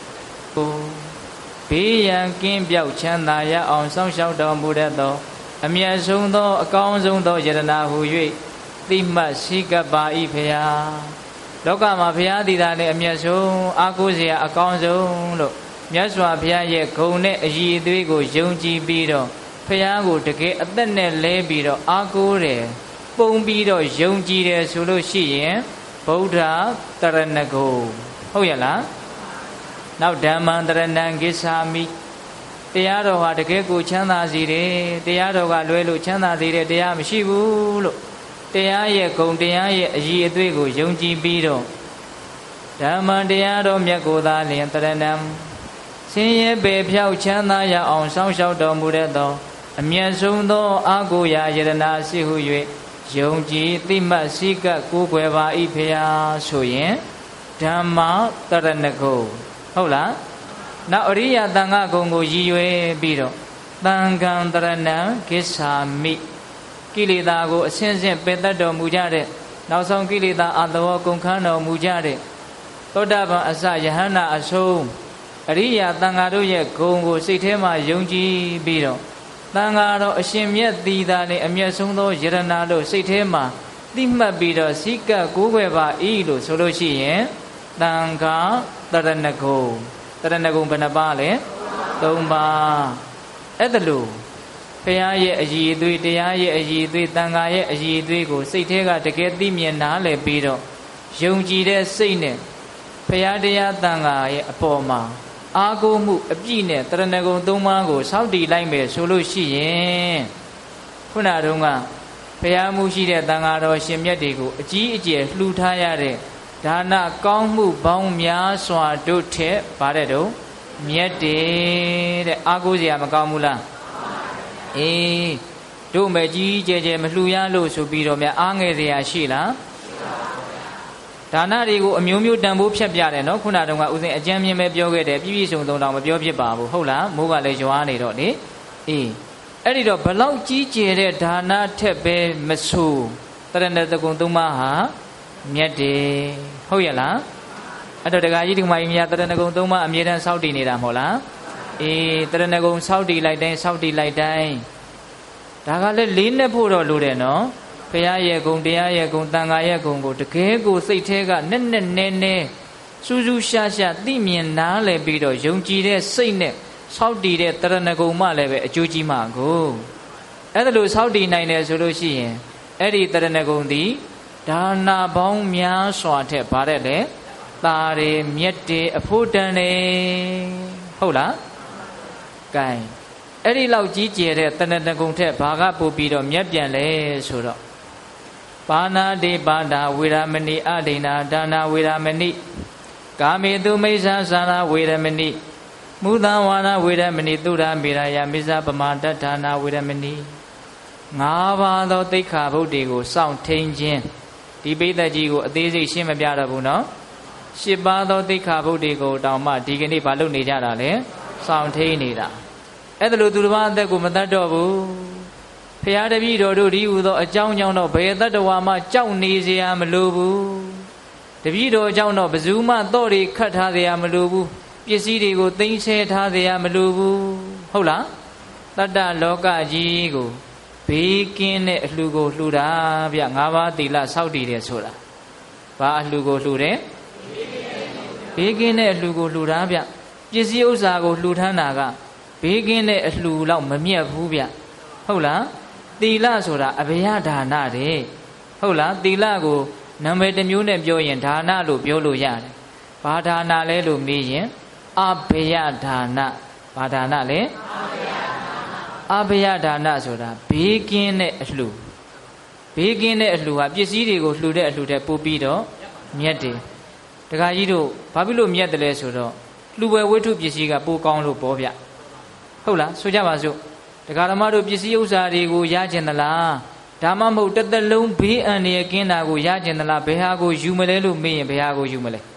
ဘေးရန်ကင်းပြောက်ချမ်းသာရအောင်စောင့်ရှောက်တော်မူတတ်သောအမြတ်ဆုံးသောအကောင်းဆုံးသောယတနာဟု၍သိမှတ်ရှိကပ်ပါ၏ဖရာလောကမှာဖရာတည်တာနဲ့အမြတ်ဆုံးအားကိုးစရာအကောင်းဆုံးလို့မြတ်စွာဘုရားရဲ့ဂုဏ်နဲ့အည်အသွေးကိုယုံကြည်ပြီးတော့ဖရာကိုတကယ်အသက်နဲ့လဲပြီးတော့အားကိုးတယ်ပုံပြီးတော့ယုံကြည်တယ်ဆိုလို့ရှိရင်ဗုဒ္ဓတရဏဂုံဟုတ်ရလားနောက်ဓမ္မံတရဏံဂစ္ဆာမိတရားတော်ဟာတကယ်ကိုချမ်းသာစေတယ်တရားတော်ကလွဲလို့ချမ်းသာစေတဲ့တရားမရှိဘူးလို့တရားရဲ့ဂုဏ်တရားရဲ့အည်အသွေးကိုယုံကြည်ပြီးတော့ဓမ္မံတရားတော်မြတ်ကိုသာလျင်တရဏံဆင်းရဲပေဖြောက်ချမ်းသာရအောင်စောင့်ရှောက်တော်မူတဲ့သောအမြတ်ဆုံးသောအာကိုရာယတနာရှိဟု၍ယုံကြည်သိမှတ်စည်းကပ်ကိုးကွယ်ပါ၏ဖရာဆိုရင်ဓမ္မတရဏဂုံဟုတ်လားနောက်အရိယသံဃာဂုံကိုရည်ရွယ်ပြီးတော့သံဃံတရဏံဂစ္ဆာမိကိလေသာကိုအစဉ်စဉ်ပယ်တတ်တော်မူကြတဲ့နောက်ဆုံးကိလေသာအတဝကုန်ခန်းတော်မူကြတဲ့သောတာပန်အစယဟန္တာအဆုံးအရိယသံဃာတို့ရဲ့ဂုံကိုစိတ်ထဲမှာယုံကြည်ပြီးတော့သံဃာတော်အရှင်မြတ်သီတာနဲ့အမျက်ဆုံးသောယရဏလို့စိတ်ထဲမှာသိမှတ်ပြီးတော့စိကပ်ကိုးကွယ်ပါ၏လို့ဆိုလို့ရှိရင်သံဃာတရဏဂုံတရဏဂုံဘယ်နှပါးလဲ၃ပါးအဲ့ဒါလို့ဘုရားရဲ့အည်အသွေးတရားရဲ့အည်အသွေးသံဃာရဲ့အည်အသွေးကိုစိတ်ထဲကတကယ်သိမြင်နားလည်ပြီးတော့ယုံကြည်တဲ့စိတ်နဲ့ဘုရားတရားသံဃာရဲ့အပေါ်မှာအာကိုမှုအပြည့်နဲ့တရဏဂုံ၃ပါးကိုစောင့်တည်လိုက်မယ်ဆိုလို့ရှိရင်ခုနတုန်းကဘုရားမှုရှိတဲ့သံဃာတော်ရှင်မြတ်တွေကိုအကြီးအကျယ်လှူထားရတဲ့ဒါနကောင်းမှုပေါင်းများစွာတို့ထက်ဗါတဲ့တော့မြတ်တယ်တဲ့အာကိုစရာမကောင်းဘူးလားအေးတို့မဲ့ကြီးကျယ်ကျယ်မလှူရလို့ဆိုပြီးတော့များအားငယ်စရာရှိလားဒါနတွေကိုအမျိုးမျိုးတန်ဖိုးဖြတ်ပြတယ်နော်ခုနတုန်းကဦးဇင်းအကျမ်းမြင်ပဲပြောခဲ့တယ်ပြည့်ပြည့်စုံစုံတော့မပြောဖြစ်ပါဘူးဟုတ်လားမိုးကလည်းရွာနေတော့လေအေးအဲ့ဒီတော့ဘလောက်ကြီးကျယ်တဲ့ဒါနထက်ပဲမဆိုးတရဏတကုံသုံးပါးဟာမြတ်တယ်ဟုတ်ရဲ့လားအဲ့တော့ဒကာကြီးဒီမကြီးများတရဏဂုံသုံးပါးအမြဲတမ်းစောင့်တည်နေတာမဟုတ်လားအေးတရဏဂုံစောင့်တည်လိုက်တိုင်းစောင့်တည်လိုက်တိုင်းဒါကလည်းလေးနဲ့ဖို့တော့လိုတယ်နော်ဘုရားရဲ့ဂုဏ်တရားရဲ့ဂုဏ်သံဃာရဲ့ဂုဏ်ကိုတကယ်ကိုစိတ်ထဲကနဲ့နဲစူးစူးရှားရှားသိမြင်နားလည်ပြီးတော့ယုံကြည်တဲ့စိတ်နဲ့စောင့်တည်တဲ့တရဏဂုံမှလည်းပဲအကျိုးကြီးမှာကိုအဲ့ဒါလို့စောင့်တည်နိုင်တယ်ဆိုလို့ရှိရင်အဲ့ဒီတရဏဂုံသည်ဒါနာပေါင်းများစွာထက်ဗါတဲ့လေตาတွေမြက်တွေအဖို့တန်တွေဟုတ်လားကဲအဲ့ဒီလောက်ကြီးကျယ်တဲ့တဏ္ဍကုံထက်ဘာကပို့ပြီးတော့မြက်ပြန်လဲဆိုတော့ပါဏာတိပါဒဝေရမဏိအဒိဏဒါနာဝေရမဏိကာမေတုမိစ္ဆာသာနာဝေရမဏိမုသံဝါနာဝေရမဏိသုရမေရယမိစ္ဆာပမာတ္ထာနာဝေရမဏိ၅ပါးသောသိက္ခာပုဒ်တွေကိုစောင့်ထိန်ခြင်းဒီပိဋကကြီးကိုအသေးစိတ်ရှင်းမပြတော့ဘူးနော်၈ပါးသောသိက္ခာပုဒ်တွေကိုတောင်မှဒီကနေ့ဘာလုပ်နေကြတာလဲစောင့်ထိန်နေတာအဲ့ဒါလို့သူတစ်ပါးအသက်ကိုမတတ်တော့ဘူးဖရာတပည့်တော်တို့ဒီဟူသောအကြောင်းကြောင့်တော့ဘယ်တတ္တဝါမှကြောက်နေเสียမလိုဘူးတပည့်တော်အကြောင်းတော့ဘယ်သူမှတော့တွေခတ်ထားเสียမလိုဘူးပစ္စည်းတွေကိုသိမ်းဆဲထားเสียမလိုဘူးဟုတ်လားတတ္တလောကကြီးကိုဖဘေးကင်းတဲ့အလှူကိုလှူတာဗျ၅ပါးသီလစောင့်တည်တယ်ဆိုတာဘာအလှူကိုလှူတယ်ဘေးကင်းတဲ့အလှူကိုလှူတာဗျပစ္စည်းဥစ္စာကိုလှူထမ်းတာကဘေးကင်းတဲ့အလှူလောက်မမြတ်ဘူးဗျဟုတ်လားသီလဆိုတာအဘယဒါနတဲ့ဟုတ်လားသီလကိုနာမည်တစ်မျိုးနဲ့ပြောရင်ဒါနလို့ပြောလို့ရတယ်ဘာဒါနလဲလို့မေးရင်အဘယဒါနဘာဒါနလဲအဘယဒါနဆိုတာဘေးကင်းတဲ့အလှူဘေးကင်းတဲ့အလှူဟာပစ္စည်းတွေကိုလှူတဲ့အလှူတဲ့ပို့ပြီးတော့မြတ်တယ်တခါကြီးတို့ဘာဖြစ်လို့မြတ်တယ်လဲဆိုတော့လှူပွဲဝိထုပစ္စည်းကပိုကောင်းလို့ပေါ့ဗျဟုတ်လားဆိုကြပါစို့ဒကာဓမ္မတို့ပစ္စည်းဥစ္စာတွေကိုရကျင်သလားဒါမှမဟုတ်တစ်သက်လုံးဘေးအန္တရာယ်ကင်းတာကိုရကျင်သလားဘယ်ဟာကိုယူမလဲလို့မေးရင်ဘယ်ဟာကိုယူမလဲ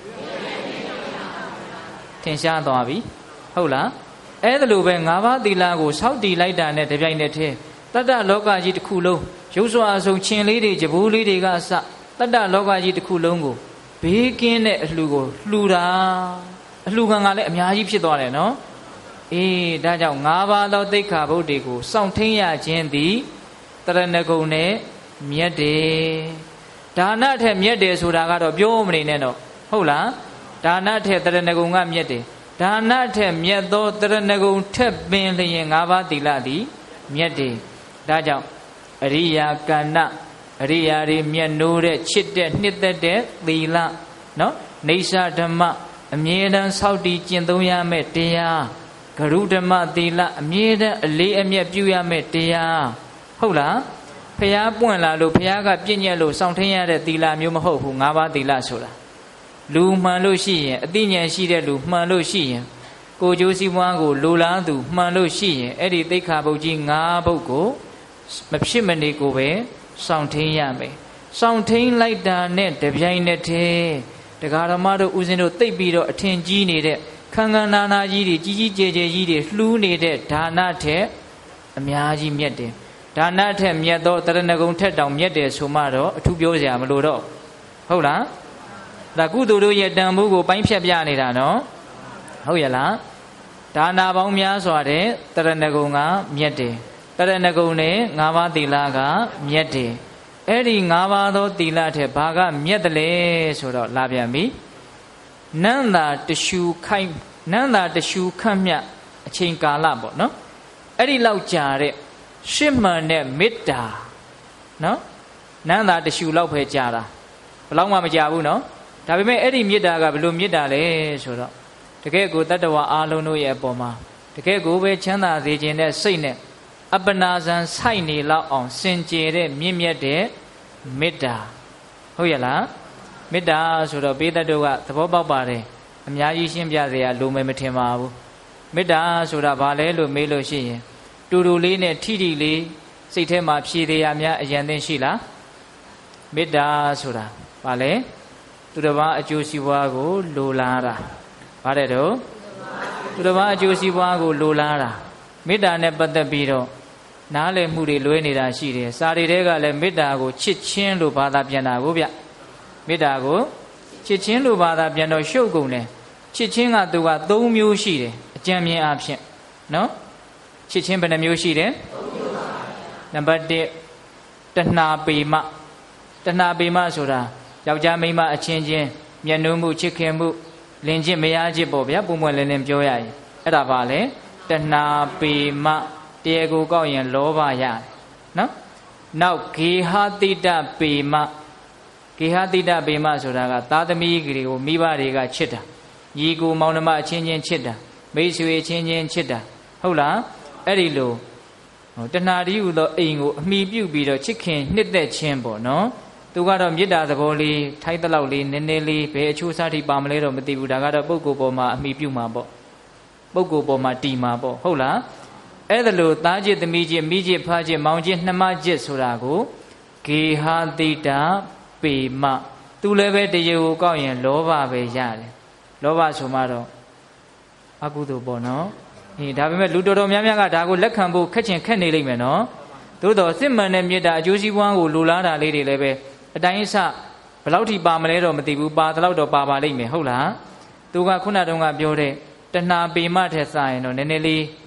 ထင်ရှားသွားပြီဟုတ်လားအဲ့ဒါလိုပဲ၅ပါးသီလကိုစောင့်တည်လိုက်တာနဲ့တပြိုင်နက်တည်းတတ္တလောကကြီးတစ်ခုလုံးရုပ်စွာအဆုံးခြင်းလေးတွေကြဘိုးလေးတွေကအစတတ္တလောကကြီးတစ်ခုလုံးကိုဘေးကင်းတဲ့အလှူကိုလှူတာအလှူခံကလည်းအများကြီးဖြစ်သွားတယ်နော်အေးဒါကြောင့်၅ပါးသောသိက္ခာပုဒ်တွေကိုစောင့်ထိန်ရခြင်းသည်တရဏဂုံနဲ့မြတ်တယ်ဒါနထက်မြတ်တယ်ဆိုတာကတော့ပြောမနေနဲ့တော့ဟုတ်လားဒါနထက်တရဏဂုံကမြတ်တယ်ဒါနထက်မြတ်သောတရဏဂုံထက်ပင်လျင်၅ပါးသီလသည်မြတ်တယ်ဒါကြောင့်အရိယာကဏ္ဍအရိယာတွေမြတ်နိုးတဲ့ချစ်တဲ့နှစ်သက်တဲ့သီလနော်နေစာဓမ္မအမြဲတမ်းစောင့်တည်ကျင့်သုံးရမယ့်တရားဂရုဓမ္မသီလအမြဲတမ်းအလေးအမြတ်ပြုရမယ့်တရားဟုတ်လားဖះပွင့်လာလို့ဖះကပြည့်ညက်လို့စောင့်ထင်းရတဲ့သီလမျိုးမဟုတ်ဘူး၅ပါးသီလဆိုတာလူမှန်လို့ရှိရင်အသိဉာဏ်ရှိတဲ့လူမှန်လို့ရှိရင်ကိုကျိုးစည်းပွားကိုလိုလားသူမှန်လို့ရှိရင်အဲ့ဒီသိက္ခာပုဒ်ကြီး၅ပုဒ်ကိုမဖြစ်မနေကိုပဲစောင့်ထင်းရမယ်စောင့်ထင်းလိုက်တာနဲ့တပြိုင်နက်တည်းတရားဓမ္မတို့ဦးဇင်းတို့သိပ်ပြီးတော့အထင်ကြီးနေတဲ့ခန္ဓာနာနာကြီးတွေကြီးကြီးကျယ်ကျယ်ကြီးတွေလှူးနေတဲ့ဒါနထက်အများကြီးမြတ်တယ်ဒါနထက်မြတ်သောတရဏဂုံထက်တောင်မြတ်တယ်ဆိုမှတော့အထူးပြောစရာမလိုတော့ဟုတ်လားဒါကုသိုလ်တို့ရဲ့တန်ဖိုးကိုပိုင်းဖြတ်ပြနေတာနော်ဟုတ်ရလားဒါနာပေါင်းများစွာတဲ့တရဏဂုံကမြတ်တယ်တရဏဂုံနဲ့၅ပါးသီလကမြတ်တယ်အဲ့ဒီ၅ပါးသောသီလထက်ဘာကမြတ်တယ်လဲဆိုတော့လာပြန်ပြီနန္တာတရှူခိုင်နန္တာတရှူခန့်မြအချိန်ကာလပေါ့နော်အဲ့ဒီလောက်ကြာတဲ့ရှစ်မှန်တဲ့မေတ္တာနော်နန္တာတရှူလောက်ပဲကြာတာဘယ်လောက်မှမကြာဘူးနော်ဒါပေမဲ့အဲ့ဒီမေတ္တာကဘယ်လိုမေတ္တာလဲဆိုတော့တကယ်ကိုတတ္တဝါအားလုံးတို့ရဲ့အပေါ်မှာတကယ်ကိုပဲချမ်းသာစေခြင်းနဲ့စိတ်နဲ့အပ္ပနာဇံစိုက်နေလောက်အောင်စင်ကြယ်တဲ့မြင့်မြတ်တဲ့မေတ္တာဟုတ်ရလားမေတ္တာဆိုတော့ဘေးတတ်တို့ကသဘောပေါက်ပါတယ်အများကြီးရှင်းပြเสียလိုမယ်မထင်ပါဘူးမေတ္တာဆိုတာဘာလဲလို့မေးလို့ရှိရင်တူတူလေးနဲ့ထိထိလေးစိတ်ထဲမှာဖြည့်တရားများအယံသိရှိလားမေတ္တာဆိုတာဘာလဲသူတစ်ပါးအကျိုးစီးပွားကိုလိုလားတာဗါတဲ့တော့သူတစ်ပါးအကျိုးစီးပွားကိုလိုလားတာမေတ္တာနဲ့ပတ်သက်ပြီးတော့နားလည်မှုတွေလွဲနေတာရှိတယ်စာရီတွေကလည်းမေတ္တာကိုချစ်ချင်းလို့ဘာသာပြန်တာကိုဗျမေတ္တာကိုချစ်ချင်းလို့ဘာသာပြန်တော့ရှုပ်ကုန်တယ်ချစ်ချင်းကသူက၃မျိုးရှိတယ်အကြံမြင်အားဖြင့်နော်ချစ်ချင်းဘယ်နှမျိုးရှိတယ်နံပါတ်1တဏှာပေမတဏှာပေမဆိုတာယောက်ျားမိန်းမအချင်းချင်းမျက်နှာမှုချစ်ခင်မှုလင်ချစ်မယားချစ်ပေါ့ဗျာပုံမှန်လင်းလင်းပြောရရင်အဲ့ဒါပါလေတဏှာပေမတရားကိုကောက်ရင်လောဘရတယ်နော်နောက်ဂေဟတိတပေမဂေဟတိတပေမဆိုတာကသားသမီးတွေကိုမိဘတွေကချစ်တာညီကိုမောင်နှမအချင်းချင်းချစ်တာမိတ်ဆွေချင်းချင်းချစ်တာဟုတ်လားအဲ့ဒီလိုတဏှာတိဟုသောအိမ်ကိုအမိပြုပြီးတော့ချစ်ခင်နှစ်သက်ခြင်းပေါ့နော်သူကတော့မေတ္တာသဘောလေးထိုက်တလောက်လေးနည်းနည်းလေးဘယ်အချိုးစားထိပါမလဲတော့မသိဘူးဒါကတော့ပုဂ္ဂိုလ်ပေါ်မှာအမိပြုမှာပေါ့ပုဂ္ဂိုလ်ပေါ်မှာတည်မှာပေါ့ဟုတ်လားအဲ့ဒါလို့သားချစ်သမီးချစ်မိချစ်ဖချစ်မောင်ချစ်နှမချစ်ဆိုတာကိုဂေဟတိတပေမသူလည်းပဲတရားကိုကောက်ရင်လောဘပဲရတယ်လောဘဆိုမှတော့အကုသိုလ်ပေါ့နော်ဒါပေမဲ့လူတော်တော်များများကဒါကိုလက်ခံဖို့ခက်ချင်ခက်နေလိမ့်မယ်နော်သို့တော်စစ်မှန်တဲ့မေတ္တာအကျိုးစီးပွားကိုလိုလားတာလေးတွေလည်းပဲအတိုင်းအဆဘယ်လောက်ထိပါမလဲတော့မသိဘူးပါတလောက်တော့ပါပါလိမ့်မယ်ဟုတ်လားသူကခုနတုန်းကပြောတဲ့တဏှာပေမထက်စရင်တော့နည်းနည်းလေး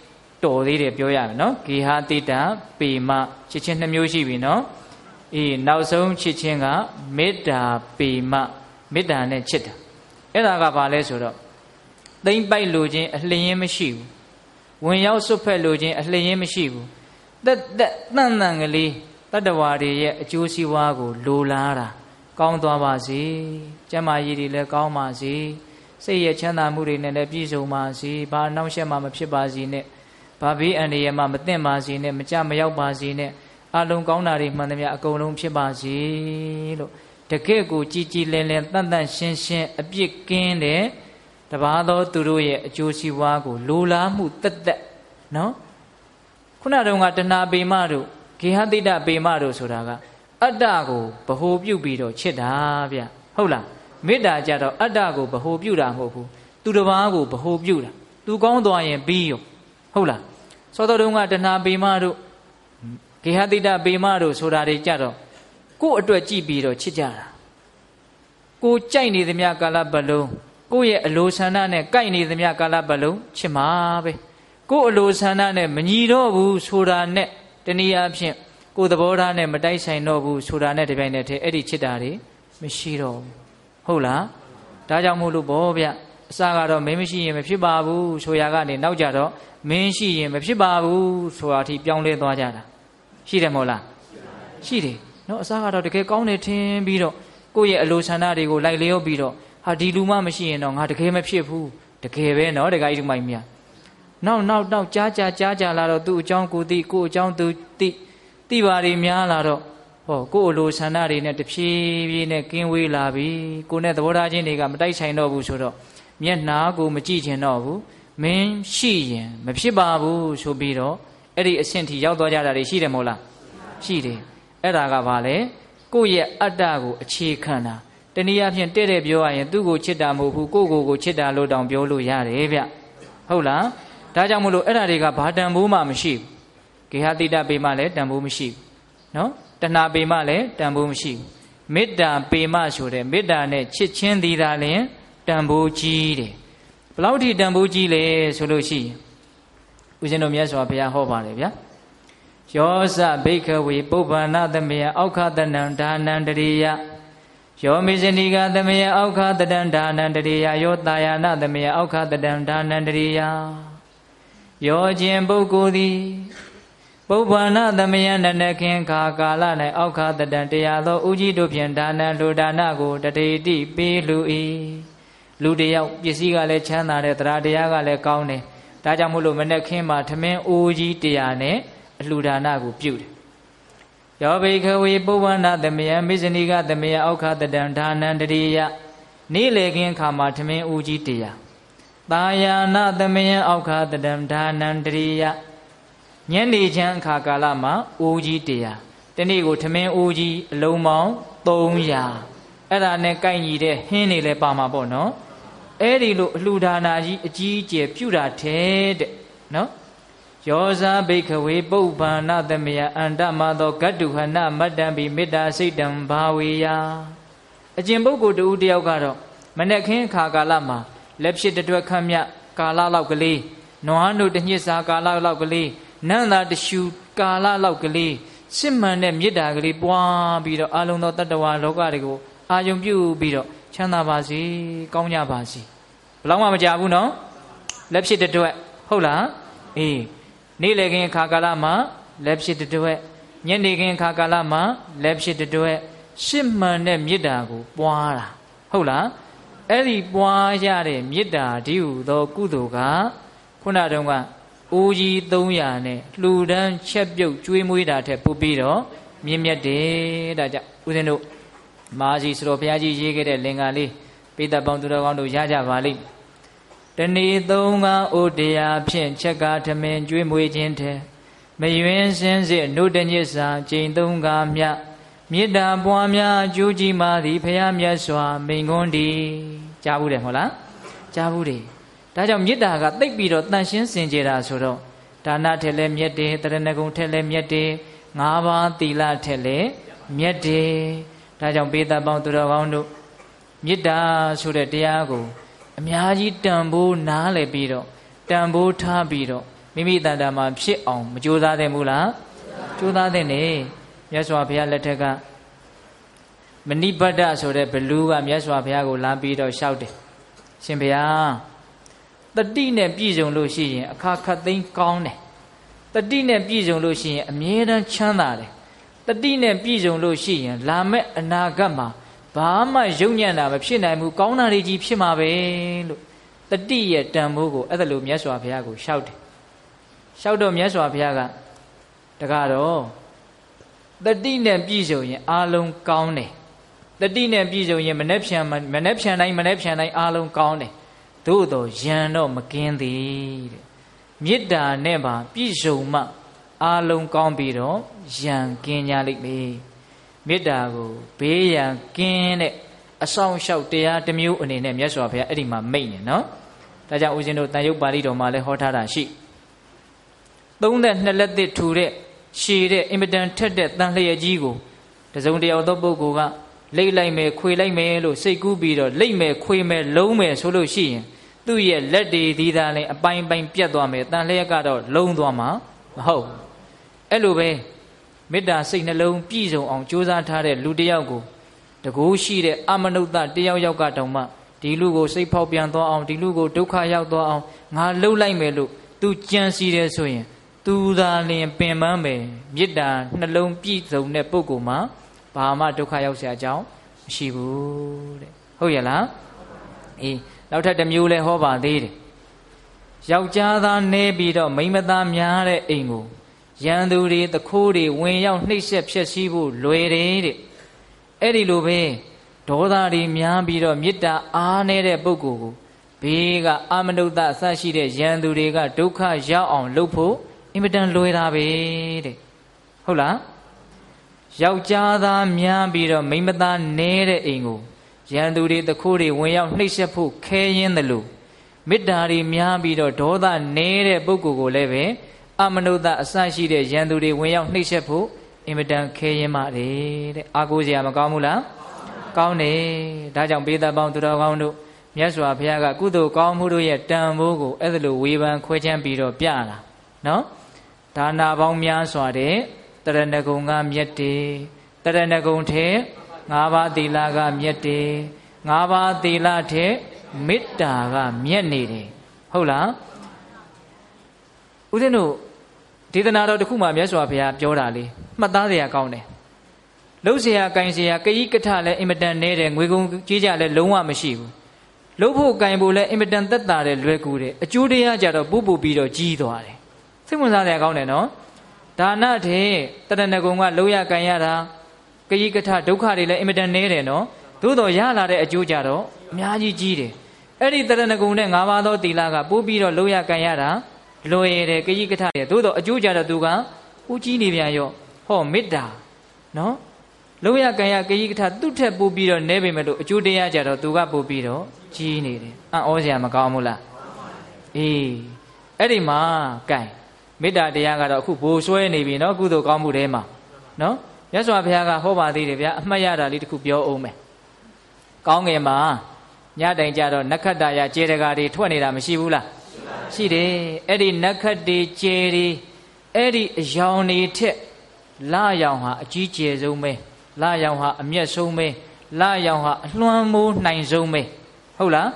တော်သေးတယ်ပြောရမယ်နော်ဂေဟတိတပေမချစ်ချင်း2မျိုးရှိပြီနော်နောက်ဆုံးချစ်ချင်းကမေတ္တာပေမမေတ္တာနဲ့ချစ်တာအဲ့ဒါကဘာလဲဆိုတော့သိမ့်ပိုက်လိုခြင်းအလျင်းမရှိဘူးဝင်ရောက်စွတ်ဖက်လိုခြင်းအလျင်းမရှိဘူးတက်တန်ကလေးတတ္တဝါတွေရဲ့အကျိုးစီးပွားကိုလိုလားတာကောင်းသွားပါစေကျမ်းမာရေးတွေလည်းကောင်းပါစေစိတ်ရဲ့ချမ်းသာမှုတွေနဲ့လည်းပြည့်စုံပါစေဘာနှောင့်ယှက်မှမဖြစ်ပါစေနဲ့ဘာဘေးအန္တရာယ်မှမသင့်ပါစေနဲ့မကြမရောက်ပါစေနဲ့အလုံးကောင်းတာတွေမှန်သမျှအကုန်လုံးဖြစ်ပါစေလို့တကယ့်ကိုကြည်ကြည်လင်လင်တန်ရှင်းရှင်းအပြစ်ကင်းတဲ့တပါးသောသူတို့ရဲ့အကျိုးစီးပွားကိုလိုလားမှုတက်နော်ခုနတုန်းကတဏှာပေမတို့ဂေဟတိတပေမတို့ဆိုတာကအတ္တကိုဗဟိုပြုပြီးတော့ချစ်တာဗျဟုတ်လားမေတ္တာကြတော့အတ္တကိုဗဟိုပြုတာမဟုတ်ဘူးသူတစ်ပါးကိုဗဟိုပြုတာသူကောင်းသွားရင်ပြီးရောဟုတ်လားစောတော်တုန်းကတဏှာပေမတို့ဂေဟတိတပေမတို့ဆိုတာတွေကြတော့ကိုယ့်အတွက်ကြည့်ပြီးတော့ချစ်ကြတာကိုကြိုက်နေသမျှကာလပတ်လုံးကိုယ့်ရဲ့အလိုဆန္ဒနဲ့ကိုက်နေသမျှကာလပတ်လုံးချစ်မှာပဲကိုယ့်အလိုဆန္ဒနဲ့မညီတော့ဘူးဆိုတာနဲ့တနည်းအားဖြင့်ကိုယ်သဘောထားနဲ့မတိုက်ဆိုင်တော့ဘူးဆိုတာနဲ့တပြိုင်နက်တည်းအဲ့ဒီချစ်တာတွေမရှိတော့ဘူးဟုတ်လားဒါကြောင့်မို့လို့ဗောဗျအစကတော့မင်းမရှိရင်မဖြစ်ပါဘူးဆိုရကနေနောက်ကြတော့မင်းရှိရင်မဖြစ်ပါဘူးဆိုတာအထိပြောင်းလဲသွားကြတာရှိတယ်မဟုတ်လားရှိတယ်နော်အစကတော့တကယ်ကောင်းတယ်ထင်ပြီးတော့ကိုယ့်ရဲ့အလိုဆန္ဒတွေကိုလိုက်လျောပြီးတော့ဟာဒီလူမှမရှိရင်တော့ငါတကယ်မဖြစ်ဘူးတကယ်ပဲနော်တကယ်ကြီးမိုက်မြနောက်ကြားလာတော့သူ့အကြောင်းကိုသိကို့အကြောင်းသူသိပါတွေများလာတော့ဟောကို့အလိုဆန္ဒတွေနဲ့တဖြည်းဖြည်းနဲ့ကင်းဝေးလာပြီကိုနဲ့သဘောထားချင်းတွေကမတိုက်ဆိုင်တော့ဘူးဆိုတော့မျက်နှာကိုမကြည့်ချင်တော့ဘူးမင်းရှိရင်မဖြစ်ပါဘူးဆိုပြီးတော့အဲ့ဒီအဆင့်ထိရောက်သွားကြတာတွေရှိတယ်မဟုတ်လားရှိတယ်အဲ့ဒါကဘာလဲကိုယ့်ရဲ့အတ္တကိုအခြေခံတာတနည်းအားဖြင့်တဲ့ပြောရရင်သူ့ကိုချစ်တာမဟုတ်ဘူးကိုချစ်တာလို့တောင်ပြောလို့ရတယ်ဗျဟုတ်လားဒါကြောင့်မလို့အဲ့ဒါတွေကဘာတန်ဖိုးမှမရှိဘူးဂေဟတိတပေမလည်းတန်ဖိုးမရှိဘူးနော်တဏှာပေမလည်းတန်ဖိုးမရှိဘူးမေတ္တာပေမဆိုတဲ့မေတ္တာနဲ့ချစ်ချင်းသည်သာလျှင်တန်ဖိုးကြီးတယ်ဘယ်လောက်ထိတန်ဖိုးကြီးလဲဆိုလို့ရှိရင်ဦးဇင်းတို့မြတ်စွာဘုရားဟောပါတယ်ဗျာယောဇဘိက္ခဝေပုဗ္ဗန္နသမေယအောက်ခတနံဒါနံတရိယယောမေဇဏိကသမေယအောက်ခတတံဒါနံတရိယယောတာယာနသမေယအောက်ခတတံဒါနံတရိယယောခြင်းပုဂ္ဂိုလ်သည်ပုဗ္ဗန္နသမေယနနခင်ခါကာလ၌အောက်ခတတံတရားသောဥကြီးတို့ဖြင့်ဒါနံလူဒါနကိုတတိတိပေးလူ၏လူတယောက်ပစ္စည်းကလည်းချမ်းသာတယ်တရားတရားကလည်းကောင်းတယ်ဒါကြောင့်မို့လို့မနက်ခင်းမှာထမင်းအိုးကြီးတရားနဲ့အလှူဒါနကိုပြုတယ်ယောဘိခဝေပုဗ္ဗန္နသမေယမိဇဏိကသမေယအောက်ခတတံဒါနံတရိယနေ့လေခင်းခါမှာထမင်းအိုးကြီးတရားသာယာနသမေယအောက်ခတတံဒါနံတရိယညနေချမ်းအခါကာလမှာအိုးကြီးတရားတနေ့ကိုထမင်းအိုးကြီးအလုံးပေါင်း300အဲ့ဒါနဲ့ကိုက်ညီတဲ့ဟင်းတွေလည်းပါမှာပေါ့နော်အဲ့ဒီလိုအလှူဒါနာကြီးအကြီးအကျယ်ပြုတာထဲတဲ့နော်ယောဇာဘိက္ခဝေပုဗ္ဗန္နသမေယအန္တမသောဂတ္တုဟနမတ္တံပိမေတ္တာစိတ်တံဘာဝေယအကျင့်ပုဂ္ဂိုလ်တူတယောက်ကတော့မနေ့ခင်းအခါကာလမှာလက်ဖြစ်တတွက်ခန့်မြကာလလောက်ကလေးနွားတို့တညစ်စာကာလလောက်ကလေးနန္တာတရှူကာလလောက်ကလေးစစ်မှန်တဲ့မေတ္တာကလေးပွားပြီးတော့အလုံးသောတတ္တဝါလောကတွေကိုအာယုံပြုပြီးတော့ချမ်းသာပါစေကောင်းကြပါစေဘယ်တော့မှမကြဘူးနော်လက်ဖြစ်တတွက်ဟုတ်လားအေးနေ့လည်ခင်းအခါကာလမှာလက်ဖြစ်တတွက်ညနေခင်းအခါကာလမှာလက်ဖြစ်တတွက်စစ်မှန်တဲ့မေတ္တာကိုပွားတာဟုတ်လားအဲ့ဒီပွားရတဲ့မေတ္တာဒီဟုသောကုသိုလ်ကခုနတုန်းကအိုးကြီး300နဲ့လှူဒန်းချက်ပြုတ်ကျွေးမွေးတာထက်ပိုပြီးတော့မြင့်မြတ်တယ်ဒါကြောင့်ဦးဇင်းတို့မာစီစတော်ဘုရားကြီးရေးခဲ့တဲ့လင်္ကာလေးပိဋကပေါင်းသူတော်ကောင်းတို့ရကြပါလိမ့်တနေ့3ကအိုတရားဖြင့်ချက်ကားထမင်းကျွေးမွေးခြင်းထဲမယွင်းစင်းစစ်နှုတ်တညစ်စာကျိန်3ကမြမေတ္တာပွားများအကျိုးကြီးမှသည်ဘုရားမြတ်စွာမိန်ခွန်းသည်ကြားဘူးတယ်မဟုတ်လားကြားဘူးတယ်ဒါကြောင့်မေတ္တာကသိပ်ပြီးတော့တန်ရှင်းစင်ကြယ်တာဆိုတော့ဒါနထက်လည်းမြတ်တယ်တရဏဂုံထက်လည်းမြတ်တယ်5ပါးသီလထက်လည်းမြတ်တယ်ဒါကြောင့်ပိဋကပေါင်းသူတော်ကောင်းတို့မေတ္တာဆိုတဲ့တရားကိုအများကြီးတန်ဖိုးနားလည်ပြီးတော့တန်ဖိုးထားပြီးတော့မိမိတန်တာမှာဖြစ်အောင်မကြိုးစားသင့်ဘူးလားကြိုးစားသင့်နေမြတ်စွာဘုရားလက်ထက်ကမဏိပတ္တဆိုတဲ့ဘလူးကမြတ်စွာဘုရားကိုလာပြီးတော့လျှောက်တယ်ရှင်ဘုရားတတိနဲ့ပြည့်စုံလို့ရှိရင်အခါခတ်သိမ်းကောင်းတယ်တတိနဲ့ပြည့်စုံလို့ရှိရင်အမြဲတမ်းချမ်းသာတယ်တတိနဲ့ပြည့်စုံလို့ရှိရင်လာမဲ့အနာဂတ်မှာဘာမှယုံညံ့တာမဖြစ်နိုင်ဘူးကောင်းတာတွေကြီးဖြစ်မှာပဲလို့တတိရဲ့တန်ဖိုးကိုအဲ့ဒါလိုမြတ်စွာဘုရားကိုလျှောက်တယ်လျှောက်တော့မြတ်စွာဘုရားကတကားတော့တတိနဲ့ပြည့်စုံရင်အာလုံးကောင်းတယ်တတိနဲ့ပြည့်စုံရင်မနှက်ဖြန်တိုင်းအာလုံးကောင်းတယ်သို့တော့ယံတော့မကင်းသေးတဲ့မေတ္တာနဲ့ပါပြည့်စုံမှအာလုံးကောင်းပြီးတော့ယံကင်းကြလိမ့်မယ်မေတ္တာကိုဘေးရန်ကင်းတဲ့အဆောင်လျှောက်တရားတစ်မျိုးအနေနဲ့မြတ်စွာဘုရားအဲ့ဒီမှာမိတ်နေနော်ဒါကြောင့်ဦးဇင်းတို့တန်ရုပ်ပါဠိတော်မှာလည်းဟောထားတာရှိ32လက်သစ်ထူတဲ့ရှည်တဲ့အင်မတန်ထက်တဲ့တန်လျက်ကြီးကိုတစုံတယောက်သောပုဂ္ဂိုလ်ကလိမ့်လိုက်မယ်ခွေလိုက်မယ်လို့စိတ်ကူးပြီးတော့လိမ့်မယ်ခွေမယ်လုံးမယ်ဆိုလို့ရှိရင်သူ့ရဲ့လက်တွေဒီသာလည်းအပိုင်းပိုင်းပြတ်သွားမယ်တန်လျက်ကတော့လုံးသွားမှာမဟုတ်အဲ့လိုပဲမေတ္တာစိတ်နှလုံးပြည့်စုံအောင်ကြိုးစားထားတဲ့လူတစ်ယောက်ကိုတကူရှိတဲ့အမနုဿတယောက်ယောက်ကတောင်မှဒီလူကိုစိတ်ဖောက်ပြန်သွားအောင်ဒီလူကိုဒုက္ခရောက်သွားအောင်ငါလှုပ်လိုက်မယ်လို့သူကြံစီတယ်ဆိုရင်သူသာလင်ပင်ပန်းမယ်မေတ္တာနှလုံးပြည့်စုံတဲ့ပုဂ္ဂိုလ်မှာဘာမှဒုက္ခရောက်เสียအကြောင်းမရှိဘူးတဲ့ဟုတ်ရဲ့လားအေးနောက်ထပ်တစ်မျိုးလဲဟောပါသေးတယ်ယောက်ျားသားနေပြီးတော့မိန်းမသားများတဲ့အိမ်ကိုရန်သူတွေတခိုးတွေဝင်ရောက်နှိပ်စက်ဖျက်ဆီးဖို့လွယ်တယ်တဲ့အဲ့ဒီလိုပဲဒေါသတွေများပြီးတော့မေတ္တာအားနေတဲ့ပုဂ္ဂိုလ်ကိုဘေးကအမနုဿအစရှိတဲ့ရန်သူတွေကဒုက္ခရောက်အောင်လုပ်ဖို့အင်မတန်လွယ်တာပဲတဲ့ဟုတ်လားယောက်ျားသားများပြီးတော့မိန်းမသားနေတဲ့အိမ်ကိုရန်သူတွေတခိုးတွေဝင်ရောက်နှိပ်စက်ဖို့ခဲရင်းတယ်လို့မေတ္တာတွေများပြီးတော့ဒေါသနေတဲ့ပုဂ္ဂိုလ်ကိုလည်းပဲအမနုဿအစရှိတဲ့ရန်သူတွေဝင်ရောက်နှိပ်စက်ဖို့အင်မတန်ခဲရင်ပါတယ်တဲ့အာကိုစရာမကောင်းဘူးလားကောင်းတယ်ဒါကြောင့်ပေသက်ပေါင်းသူတော်ကောင်းတို့မြတ်စွာဘုရားကကုသိုလ်ကောင်းမှုတို့ရဲ့တန်ဖိုးကိုအဲ့ဒါလိုဝေဖန်ခွဲခြမ်းပြီးတော့ပြတာနော်ဒါနာပေါင်းများစွာတဲ့တရဏဂုံကမြတ်တယ်တရဏဂုံထဲ၅ပါးသီလကမြတ်တယ်၅ပါးသီလထဲမေတ္တာကမြတ်နေတယ်ဟုတ်လားဦးဇင်းတို့ဒေသနာတော်တစ်ခုမှမြတ်စွာဘုရားပြောတာလေမှတ်သားစရာကောင်းတယ်လှုပ်เสียကင်เสียကကြီးကထလည်းအင်မတန်နေတယ်ငွေကုန်ကြေးကြလည်းလုံးဝမရှိဘူးလှုပ်ဖို့ကင်ဖို့လည်းအင်မတန်သက်သာတယ်လွယ်ကူတယ်အကျိုးတရားကြတော့ပူပူပြီးတော့ကြီးသွားတယ်စိတ်ဝင်စားစရာကောင်းတယ်နော်ဒါနတဲ့တရဏဂုံကလှုပ်ရကင်ရတာကကြီးကထဒုက္ခတွေလည်းအင်မတန်နေတယ်နော်သို့တော်ရလာတဲ့အကျိုးကြတော့အများကြီးကြီးတယ်အဲ့ဒီတရဏဂုံနဲ့၅ပါးသောသီလကပို့ပြီးတော့လှုပ်ရကင်ရတာလွယ်တယ်ကကြီးကထတယ်သို့တော်အကျိုးကြတော့သူကဦးကြီးနေပြန်ရောဟောမေတ္တာနော်လုံးရကံရကကြီးကထသူ့ထက်ပို့ပြီးတော့နဲပေမဲ့လို့အကျိုးတရားကြတော့သူကပို့ပြီးတော့ကြီးနေတယ်အံ့ဩစရာမကောင်းဘူးလားအေးအဲ့ဒီမှာကံမေတ္တာတရားကတော့အခုဘိုးဆွဲနေပြီနော်ကုသိုလ်ကောင်းမှုထဲမှာနော်မြတ်စွာဘုရားကဟောပါသေးတယ်ဗျာအမှတ်ရတာလေးတစ်ခုပြောအောင်မယ်ကောင်းငယ်မှာညတိုင်ကြတော့နက္ခတ္တရကျေတကာတွေထွက်နေတာမရှိဘူးလားရှိတယ်အဲ့ဒီနက္ခတ္တေကျေတွေအဲ့ဒီအယောင်တွေထက်လာရောင်ဟာအကြီးကျယ်ဆုံးပဲလာရောင်ဟာအမျက်ဆုံးပဲလာရောင်ဟာအလွှမ်းမိုးနိုင်ဆုံးပဲဟုတ်လား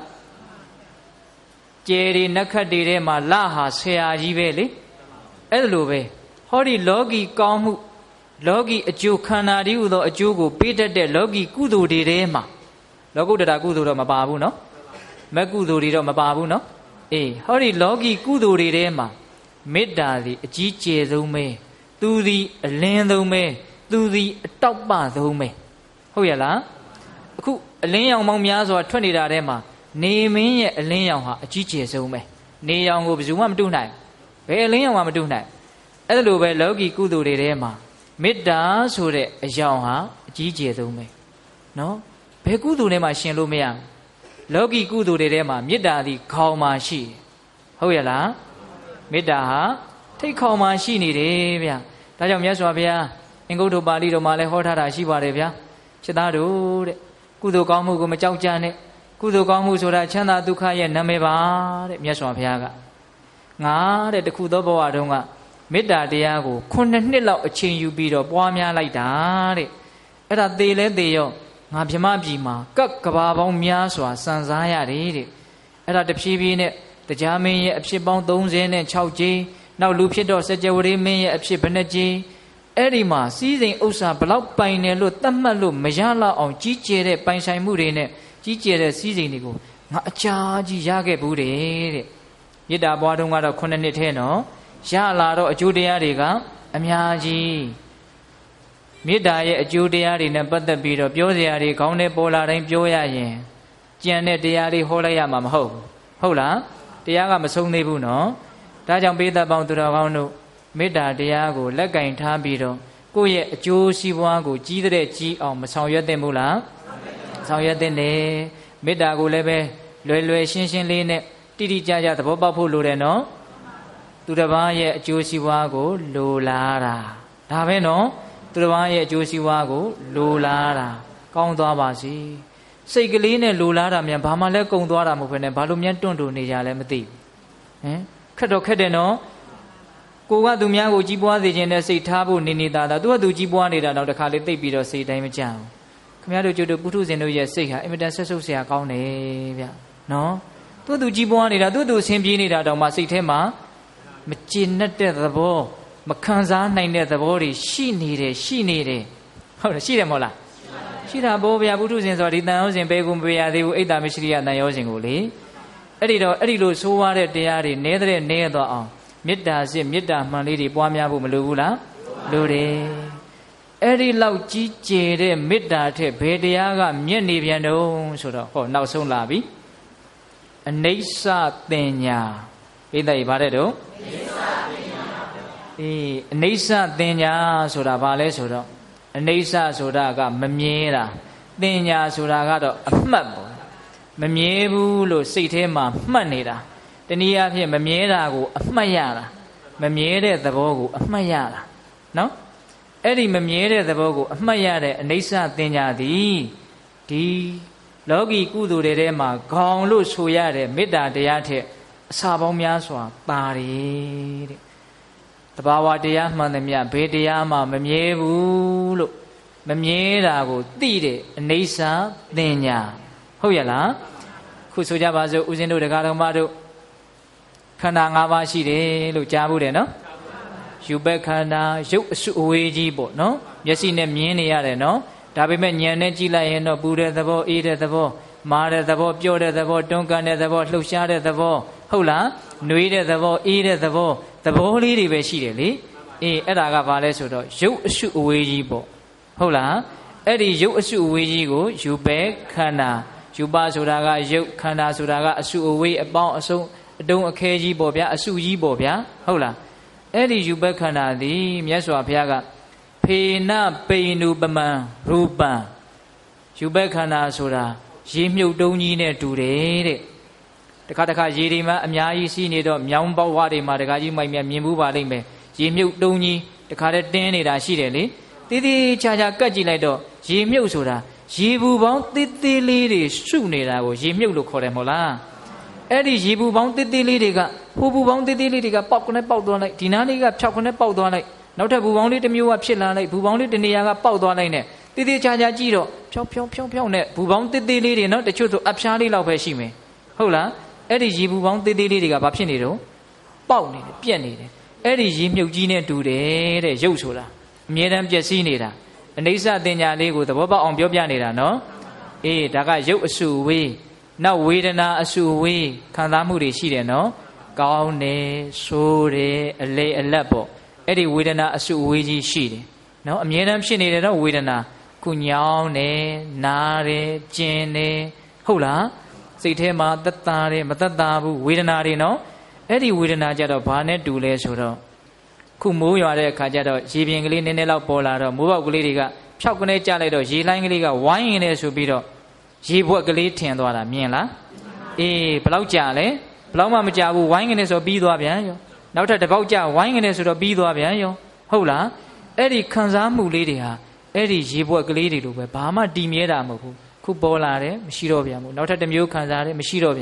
ကျေတွေနက္ခတ်တွေထဲမှာလာဟာဆရာကြီးပဲလေအဲ့လိုပဲဟောဒီလောကီကောင်းမှုလောကီအကျိုးခန္ဓာတည်းဟူသောအကျိုးကိုပေးတတ်တဲ့လောကီကုသိုလ်တွေထဲမှာလောကုတ္တရာကုသိုလ်တော့မပါဘူးနော်မကုသိုလ်တွေတော့မပါဘူးနော်အေးဟောဒီလောကီကုသိုလ်တွေထဲမှာမေတ္တာသည်အကြီးကျယ်ဆုံးပဲသူသည်အလင်းဆုံးပဲသူသည်အတောက်ပဆုံးပဲဟုတ်ရလားအခုအလင်းရောင်ပေါင်းများစွာထွက်နေတာထဲမှာနေမင်းရဲ့အလင်းရောင်ဟာအကြီးကျယ်ဆုံးပဲနေရောင်ကိုဘယ်သူမှမတူနိုင်ဘယ်အလင်းရောင်မှမတူနိုင်အဲ့လိုပဲလောကီကုသိုလ်တွေထဲမှာမေတ္တာဆိုတဲ့အယောင်ဟာအကြီးကျယ်ဆုံးပဲနော်ဘယ်ကုသိုလ်ထဲမှာရှင်လို့မရဘူးလောကီကုသိုလ်တွေထဲမှာမေတ္တာသည်ခေါင်းမှာရှိဟုတ်ရလားမေတ္တာဟာထိတ်ခေါင်းမှာရှိနေတယ်ဗျာဒါကြောင့်မြတ်စွာဘုရားအင်္ဂုတ္တပါဠိတော်မှာလည်းဟောထားတာရှိပါတယ်ဗျာချက်သားတို့တဲ့ကုသိုလ်ကောင်းမှုကိုမကြောက်ကြနဲ့ကုသိုလ်ကောင်းမှုဆိုတာချမ်းသာဒုက္ခရဲ့နာမည်ပါတဲ့မြတ်စွာဘုရားက ngã để được khu đó bao đông ạ mít đà đi à của con nên nít lọ trên yu bi đó bao mía lại đá đấy ở đó tê lên tê yo ngã phim mà các bà bao mía xóa san giá ya đấy ở đó đẹp xí bi nèแต่จามีเอฟซีบอง30နဲ့6จีနောက်လူဖြစ်တော့စကြဝဠာမင်းရဲ့အဖြစ်ဘယ်နှကြီးအဲ့ဒီမှာစီးစိမ်ဥစ္စာဘလောက်ပိုင်တယ်လို့သတ်မှတ်လို့မရလောက်အောင်ကြီးကျယ်တဲ့ပိုင်ဆိုင်မှုတွေနဲ့ကြီးကျယ်တဲ့စီးစိမ်တွေကိုငါအချာကြီးရခဲ့ဘူးတဲ့မေတ္တာပွားတုန်းကတော့9နှစ်ထဲနော်ရလာတော့အကျိုးတရားတွေကအများကြီးမေတ္တာရဲ့အကျိုးတရားတွေနဲ့ပတ်သက်ပြီးတော့ပြောစရာတွေခေါင်းထဲပေါ်လာတိုင်းပြောရရင်ကြံတဲ့တရားတွေဟောလိုက်ရမှာမဟုတ်ဘူးဟုတ်လားတရားကမဆုံးသေးဘူးနော်ဒါကြောင့်ပိဋကပေါင်းသူတော်ကောင်းတို့မေတ္တာတရားကိုလက်ကင်ထားပြီးတော့ကိုယ့်ရဲ့အကျိုးစီးပွားကိုကြီးတဲ့ကြီးအောင်မဆောင်ရွက်သင့်ဘူးလားဆောင်ရွက်သင့်တယ်မေတ္တာကိုလည်းပဲလွယ်ရှင်းလေးနဲ့တိတိကျကျသဘောပေါက်ဖို့လိုတယ်နော်သူတစ်ပါးရဲ့အကျိုးစီးပွားကိုလိုလားတာဒါပဲနော်သူတစ်ပါးရဲ့အကျိုးစီးပွားကိုလိုလားတာကောင်းသွားပါစေစိတ်ကလေးနဲ့လိုလားတာမြန်ဘာမှလည်းကုံသွားတာမဟုတ်ဘဲနဲ့ဘာလို့မြန်တွန့်နေကြလဲမသိဘူးခက်တော့ခက်တယ်နော်ကိုကသူများကိုကြီးပွားစေခြင်းနဲ့စိတ်ထားဖို့နေတာသူကသူကြီးပွားနေတာတော့တခါလေးသိပ်ပြီးတော့စိတ်တိုင်းမကြဘူးခင်ဗျားတို့ကျတို့ပုထုဇဉ်တို့ရဲ့စိတ်ဟာအင်မတန်ဆက်ဆုပ်စရာကောင်းတယ်ဗျနော်သူကြီးပွားနေတာသူအဆင်ပြေနေတာတော့မှစိတ်ထဲမှာမကျေနပ်တဲ့သဘောမခံစားနိုင်တဲ့သဘောတွေရှိနေတယ်ဟုတ်တယ်ရှိတယ်မဟုတ်လားရှိတာဘောဗျာပုထုဇဉ်ဆိုဒီတန်ရောစဉ်ပဲကိုမပေးရသေးဘူးအိတ်တာမရှိရိယတန်ရောစဉ်ကိုလေအဲ့ဒီလိုဆိုးွားတဲ့တရားတွေနဲသွားအောင်မေတ္တာစစ်မေတ္တာမှန်လေးတွေပွားများဖို့မလိုဘူးလားလိုတယ်အဲ့ဒီလောက်ကြီးကျယ်တဲ့မေတ္တာထက်ဘယ်တရားကမြင့်နေပြန်တုံးဆိုတော့ဟောနောက်ဆုံးလာပြီအနိစ္စတင်ညာဣတိဗါတဲ့တော့အနိစ္စတင်ညာဆိုတာဘာလဲဆိုတော့အနိစ္စဆိုတာကမမြဲတာတင်ညာဆိုတာကတော့အမှတ်ပေါ့မမြဲဘူးလို့စိတ်ထဲမှာမှတ်နေတာတနည်းအားဖြင့်မမြဲတာကိုအမှတ်ရတာမမြဲတဲ့သဘောကိုအမှတ်ရတာနော်အဲ့ဒီမမြဲတဲ့သဘောကိုအမှတ်ရတဲ့အနိစ္စတင်ညာသည်ဒီလောကီကုသိုလ်တွေထဲမှာခေါင်လို့ဆိုရတဲ့မေတ္တာတရားထက်အစာပေါင်းများစွာပါတယ်တဲ့တဘာဝတရားမှန်သမျှဘေးတရားမှမမြဲဘူးလို့မမြဲတာကိုသိတဲ့အနိစ္စတင်ညာဟုတ်ရလားခုဆိုကြပါစို့ဦးဇင်းတို့တရားတော်မတို့ခန္ဓာ၅ပါးရှိတယ်လို့ကြားဘူးတယ်နော်ယူဘက်ခန္ဓာရုပ်အစုအဝေးကြီးပေါ့နော်မျက်စိနဲ့မြင်နေရတယ်နော်ဒါပေမဲ့ဉာဏ်နဲ့ကြည့်လိုက်ရင်တော့ပူတဲ့သဘောအေးတဲ့သဘောမာတဲ့သဘောပြော့တဲ့သဘောတွန်းကန်တဲ့သဘောလှုပ်ရှားတဲ့သဘောဟုတ်လားနှွေးတဲ့သဘောအေးတဲ့သဘောလေးတွေပဲရှိတယ်လေအဲ့ဒါကဘာလဲဆိုတော့ရုပ်အစုအဝေးကြီးပေါ့ဟုတ်လားအဲ့ဒီရုပ်အစုအဝေးကြီးကိုယူဘက်ခန္ဓာယူပဆိုတာကရုပ်ခန္ဓာဆိုတာကအစုအဝေးအပေါင်းအစုံအတုံးအခဲကြီးပေါ့ဗျာအစုကြီးပေါ့ဗျာဟုတ်လားအဲ့ဒီယူဘက်ခန္ဓာသည်မြတ်စွာဘုရားကဖေနပိဏုပမံရူပံယူဘက်ခန္ဓာဆိုတာရေမြုပ်တုံးကြီးနဲ့တူတယ်တဲ့တခါရေတွေမှာအများကြီးရှိနေတော့မြောင်းပေါက်ဝါတွေမှာတခါကြီးမိုက်မြမြင်ဘူးပါလိမ့်မယ်ရေမြုပ်တုံးကြီးတခါတည်းတင်းနေတာရှိတယ်လေသေးချာကတ်ကြည့်လိုက်တော့ရေမြုပ်ဆိုတာရေဘူးပေါင်းသေးလေးတွေစုနေတာကိုရေမြုပ်လို့ခေါ်တယ်မဟုတ်လားအဲ့ဒီရေဘူးပေါင်းသေးလေးတွေကဟိုဘူးပေါင်းသေးလေးတွေကပေါက်ကနေပေါက်သွားလိုက်ဒီနားလေးကဖြောက်ကနေပေါက်သွားလိုက်နောက်ထပ်ဘူးပေါင်းလေးတစ်မျိုးကဖြစ်လာလိုက်ဘူးပေါင်းလေးတစ်နေရာကပေါက်သွားလိုက်နဲ့သေးချာကြည့်တော့ဖြောင်းနဲ့ဘူးပေါင်းသေးလေးတွေနော်တချို့ဆိုအဖျားလေးလောက်ပဲရှိမယ်ဟုတ်လားအဲ့ဒီရေဘူးပေါင်းသေးလေးတွေကဘာဖြစ်နေတော့ပေါက်နေတယ်ပြက်နေတယ်အဲ့ဒီရေမြုပ်ကြီးနဲ့တူတယ်တဲ့ရုပ်ဆိုတာအမြဲတမ်းပျက်စီးနေတာအနိစ္စတင်ညာလေးကိုသဘောပေါက်အောင်ပြောပြနေတာနော်ဒါကရုပ်အစုဝေးနောက်ဝေဒနာအစုဝေးခံစားမှုတွေရှိတယ်နော်ကောင်းတယ်ဆိုးတယ်အလေအလတ်ပေါ့အဲ့ဒီဝေဒနာအစုဝေးကြီးရှိတယ်နော်အမြဲတမ်းဖြစ်နေတယ်နော်ဝေဒနာခုညောင်းတယ်နားတယ်ကျင်တယ်ဟုတ်လားစိတ်ထဲမှာသက်သာတယ်မသက်သာဘူးဝေဒနာတွေနော်အဲ့ဒီဝေဒနာကြတော့ဘာနဲ့တူလဲဆိုတော့ခုမိုးရွာတဲ့အခါကျတော့ရေပြင်ကလေးနည်းနည်းလောက်ပေါ်လာတော့မိုးပေါက်ကလေးတွေကဖြောက်ကနေကြလိုက်တော့ရေလိုင်းကလေးကဝိုင်းရင်လည်းဆိုပြီးတော့ရေဘွက်ကလေးထင်သွားတာမြင်လားဘယ်လောက်ကြာလဲဘယ်လောက်မှမကြာဘူးဝိုင်းကနေဆိုပြီးသွားပြန်ရောနောက်ထပ်တစ်ပေါက်ကြာဝိုင်းကနေဆိုတော့ပြီးသွားပြန်ရောဟုတ်လားအဲ့ဒီခံစားမှုလေးတွေဟာအဲ့ဒီရေဘွက်ကလေးတွေလိုပဲဘာမှတည်မြဲတာမဟုတ်ဘူးခုပေါ်လာတယ်မရှိတော့ပြန်ဘူးနောက်ထပ်တစ်မျိုးခံစားတယ်မရှိတော့ပြန်ဘူး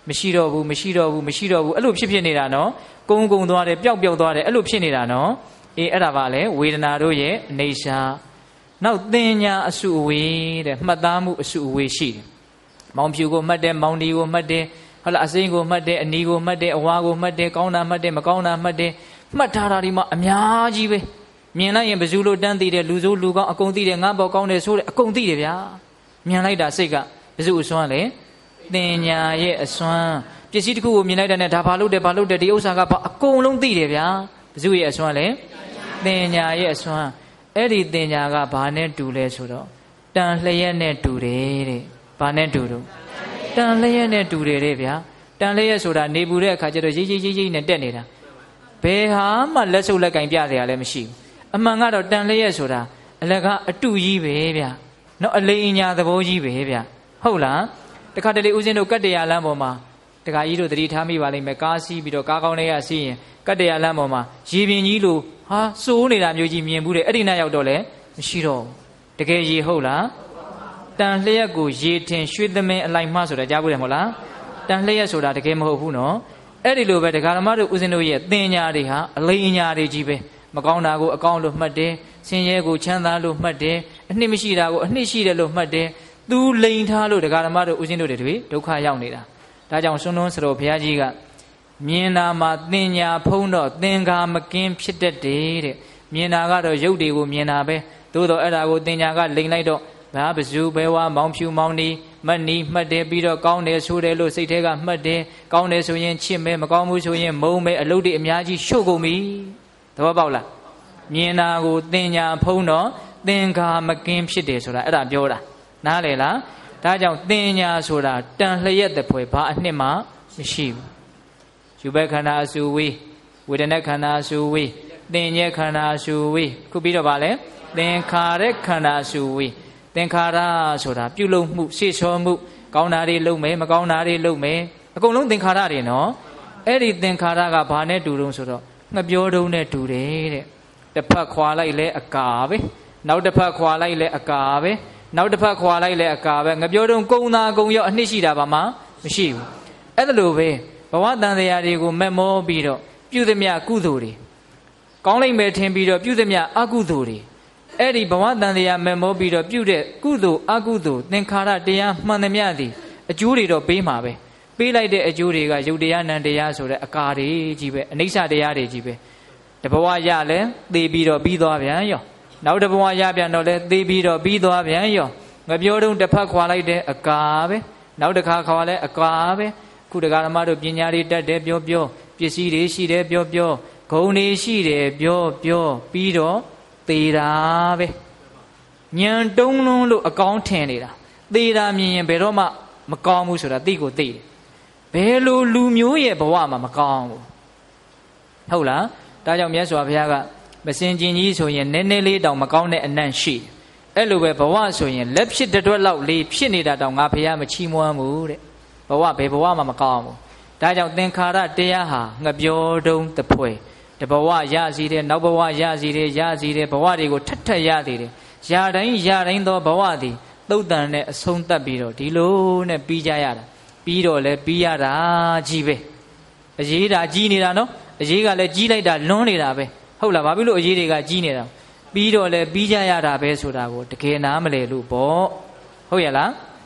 မရှိတော့ဘူးအဲ့လိုဖြစ်နေတာနော်ကုန်းသွားတယ်ပျောက်သွားတယ်အဲ့လိုဖြစ်နေတာနော်အေးအဲ့ဒါပါလေဝေဒနာတို့ရဲ့အနေရှာနောက်သင်ညာအစုအဝေးတဲ့မှတ်သားမှုအစုအဝေးရှိတယ်မောင်ဖြူကိုမှတ်တယ်မောင်ဒီကိုမှတ်တယ်ဟုတ်လားအစိမ်းကိုမှတ်တယ်အနီကိုမှတ်တယ်အဝါကိုမှတ်တယ်ကောင်းတာမှတ်တယ်မကောင်းတာမှတ်တယ်မှတ်ထားတာဒီမှာအများကြီးပဲမြင်လိုက်ရင်ဘယ်သူလို့တန်းသိတယ်လူဆိုးလူကောင်းအကုန်သိတယ်ငါဘောကောင်းတယ်ဆိုတယ်အကုန်သိတယ်ဗျာမြင်လိုက်တာစိတ်ကဘယ်သူအစွမ်းလဲသင်ညာရဲ့အစွမ်းပစ္စည်းတစ်ခုကိုမြင်လိုက်တဲ့နဲ့ဒါဘာလို့တယ်ဒီဥစ္စာကဘာအကုန်လုံးသိတယ်ဗျာဘယ်သူရဲ့အစွမ်းလဲသင်ညာရဲ့အစွမ်းအဲ့ဒီသင်ညာကဘာနဲ့တူလဲဆိုတော့တန်လျက်နဲ့တူတယ်တဲ့ဘာနဲ့တူတော့တန်လျက်နဲ့တူတယ်တဲ့ဗျာတန်လျက်ဆိုတာနေပူတဲ့အခါကျတော့ရိနဲ့တက်နေတာဘယ်ဟာမှလက်ဆုပ်လက်ကင်ပြစရာလည်းမရှိဘူးအမှန်ကတော့တန်လျက်ဆိုတာအလကအတုကြီးပဲဗျာနော်အလိမ်ညာသဘောကြီးပဲဗျာဟုတ်လားတခါတလေဦးဇင်းတို့ကတ္တရာလမ်းပေါ်မှာတခါကြီးတို့သတိထားမိပါလိမ့်မယ်ကားစီးပြီးတော့ကားကောင်းတွေကစီးရင်ကတ္တရာလမ်းပေါ်မှာရေပြင်ကြီးလိုဟာစိုးနေတာမျိုးကြီးမြင်ဘူးတဲ့အဲ့ဒီနောက်ရောက်တော့လည်းမရှိတော့တကယ်ရေဟုတ်လားတန်လျက်ကိုရေထင်ရွှေသမင်းအလိုက်မှဆိုတာကြားဘူးတယ်မဟုတ်လားတန်လျက်ဆိုတာတကယ်မဟုတ်ဘူးနော်အဲ့ဒီလိုပဲဒကာဓမ္မတို့ဦးဇင်းတို့ရဲ့သင်ညာတွေဟာအလိမ်ညာတွေကြီးပဲမကောင်းတာကိုအကောင်းလို့မှတ်တယ်ဆင်းရဲကိုချမ်းသာလို့မှတ်တယ်အနှစ်မရှိတာကိုအနှစ်ရှိတယ်လို့မှတ်တယ်သူလိန်ထားလို့ဒကာဓမ္မတို့ဦးဇင်းတို့တွေဒုက္ခရောက်နေတာဒါကြောင့်စွန်းတွန်းစတော်ဘုရားကြီးကမြင်တာမှာသင်ညာဖုံးတော့သင်္ကာမကင်းဖြစ်တတ်တယ်တဲ့မြင်တာကတော့ရုပ်တွေကိုမြင်တာပဲသို့တော့အဲ့ဒါကိုသင်ညာကလိန်လိုက်တော့ဘာပစုဘဲဝါမောင်ဖြူမောင်နီမှတ်နီးမှတ်တယ်ပြီးတော့ကောင်းတယ်ဆိုတယ်လို့စိတ်ထဲကမှတ်တယ်ကောင်းတယ်ဆိုရင်ချစ်မယ်မကောင်းဘူးဆိုရင်မုန်းမယ်အလုပ်တွေအများကြီးရှုပ်ကုန်ပြီသဘောပေါက်လားမြင်တာကိုသင်ညာဖုံးတော့သင်္ကာမကင်းဖြစ်တယ်ဆိုတာအဲ့ဒါပြောတာနားလေလားဒါကြောင့်သင်ညာဆိုတာတန်လျက်တဲ့ဖွယ်ဘာအနှစ်မှမရှိဘူးယူဘက်ခန္ဓာအစုဝေးဝေဒနာခန္ဓာအစုဝေးသင်ညက်ခန္ဓာအစုဝေးခုပြီးတော့ဗာလဲသင်္ခါရခန္ဓာအစုဝေးသင်္ခါရဆိုတာပြုလုပ်မှုရှေ့ချောမှုကောင်းတာတွေလုပ်မယ်မကောင်းတာတွေလုပ်မယ်အကုန်လုံးသင်္ခါရတွေနော်အဲ့ဒီသင်္ခါရကဘာနဲ့တူတုံးဆိုတော့ငပြောတုံးနဲ့တူတယ်တဲ့တစ်ဖက်ခွာလိုက်လဲအကာပဲနောက်တစ်ဖက်ခွာလိုက်လဲအကာပဲနောက်တစ်ဖက်ခွာလိုက်လဲအကာပဲငပြောတုံးကုံသာကုံရောအနှစ်ရှိတာပါမှမရှိဘူးအဲ့ဒါလိုပဲဘဝတန်တရားတွေကိုမက်မောပြီးတော့ပြုသမျှကုသိုလ်တွေကောင်းလိုက်မယ်ထင်ပြီးတော့ပြုသမျှအကုသိုလ်တွေအဲ့ဒီဘဝတန်တရားမက်မောပြီးတော့ပြုတဲ့ကုသိုလ်အကုသိုလ်သင်္ခါရတရားမှန်သမျှသည်အကျိုးတွေတော့ပေးမှာပဲပေးလိုက်တဲ့အကျိုးတွေကယုတ်တရားနံတရားဆိုတဲ့အကာတွေကြီးပဲအနိစ္စတရားတွေကြီးပဲတဘဝရလဲသေပြီးတော့ပြီးသွားပြန်ရောနောက်တဘဝရပြန်တော့လဲသေပြီးတော့ပြီးသွားပြန်ရောငပြောတုံးတစ်ဖက်ခွာလိုက်တဲ့အကာပဲနောက်တစ်ခါခွာလဲအကာပဲခုဒကာဓမ္မတို့ပညာတွေတတ်တယ်ပြောပစ္စည်းတွေရှိတယ်ပြောဂုဏ်တွေရှိတယ်ပြောပြီးတော့သေတာပဲညံတုံးလုံးလို့အကောင်းထင်နေတာသေတာမြင်ရင်ဘယ်တော့မှမကောင်းဘူးဆိုတာသိကိုသိတယ်ဘယ်လိုလူမျိုးရဲ့ဘဝမှာမကောင်းဘူးဟုတ်လားဒါကြောင့်မြတ်စွာဘုရားကမစင်ကျင်ကြီးဆိုရင်နည်းနည်းလေးတောင်မကောင်းတဲ့အနံ့ရှိအဲ့လိုပဲဘဝဆိုရင်လက်ဖြစ်တတွက်လောက်လေးဖြစ်နေတာတောင်ငါဘုရားမချီးမွမ်းဘူးတဲ့ဘဝဘယ်ဘဝမှမကောင်းဘူးဒါကြောင့်သင်္ခါရတရားဟာငပြောတုံးတဖွဲတဘဝရစီတယ်နောက်ဘဝရစီတယ်ဘဝတွေကိုထပ်ရသေးတယ်ရတိုင်းသောဘဝသည်သုတ်တန်နဲ့အဆုံးသတ်ပြီးတော့ဒီလိုနဲ့ပြီးကြရတာပြီးတော့လဲပြီးရတာကြီးပဲအရေးတာကြီးနေတာနော်အရေးကလည်းကြီးလိုက်တာလွန်းနေတာပဲဟုတ်လားဘာဖြစ်လို့အရေးတွေကကြီးနေတာပြီးတော့လဲပြီးကြရတာပဲဆိုတာကိုတကယ်နားမလဲလို့ပေါ့ဟုတ်ရဲ့လား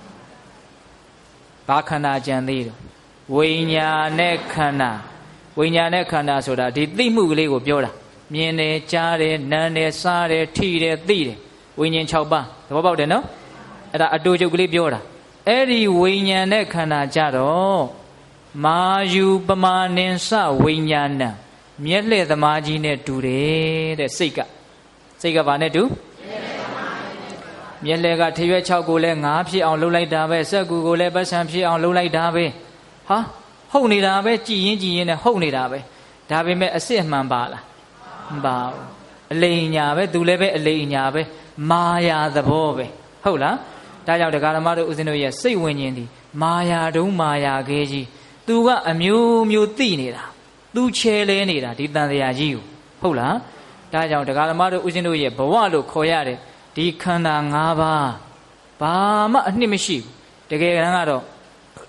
ဘာခန္ဓာကြံသေးတော့ဝိညာဉ်နဲ့ခန္ဓာဝိညာဉ်နဲ့ခန္ဓာဆိုတာဒီသိမှုကလေးကိုပြောတာမြင်တယ်ကြားတယ်နားတယ်စားတယ်ထိတယ်သိတယ်ဝိညာဉ်6ပါးသဘောပေါက်တယ်နော်အဲ့ဒါအတူချုပ်ကလေးပြောတာအဲ့ဒီဝိညာဉ်နဲ့ခန္ဓာကြတော့မာယူပမာနင်စဝိညာဏံမျက်လှည့်သမားကြီးနဲ့တူတယ်တဲ့စိတ်ကဘာနဲ့တူမျက်လှည့်ကထရွက်6ကိုလည်း9ဖြစ်အောင်လှုပ်လိုက်တာပဲစက်ကူကိုလည်းပတ်စံဖြစ်အောင်လှုပ်လိုက်တာပဲဟာဟုတ်နေတာပဲကြည်ရင်နဲ့ဟုတ်နေတာပဲဒါပေမဲ့အစစ်အမှန်ပါလားမပါဘူးအလိမ်ညာပဲသူလည်းပဲအလိမ်ညာပဲမာယာသဘောပဲဟုတ်လားဒါကြောင့်ဒကာဓမ္မတို့ဦးဇင်းတို့ရဲ့စိတ်ဝิญဉ်ဒီမာယာတုံးမာယာခဲကြီးသူကအမျိုးသိနေတာသူချဲလဲနေတာဒီတန်တရားကြီးကိုဟုတ်လားဒါကြောင့်ဒကာဓမ္မတို့ဦးဇင်းတို့ရဲ့ဘဝလို့ခေါ်ရတဲ့ဒီခန္ဓာ၅ပါးဘာမှအနှစ်မရှိဘူးတကယ်ကတော့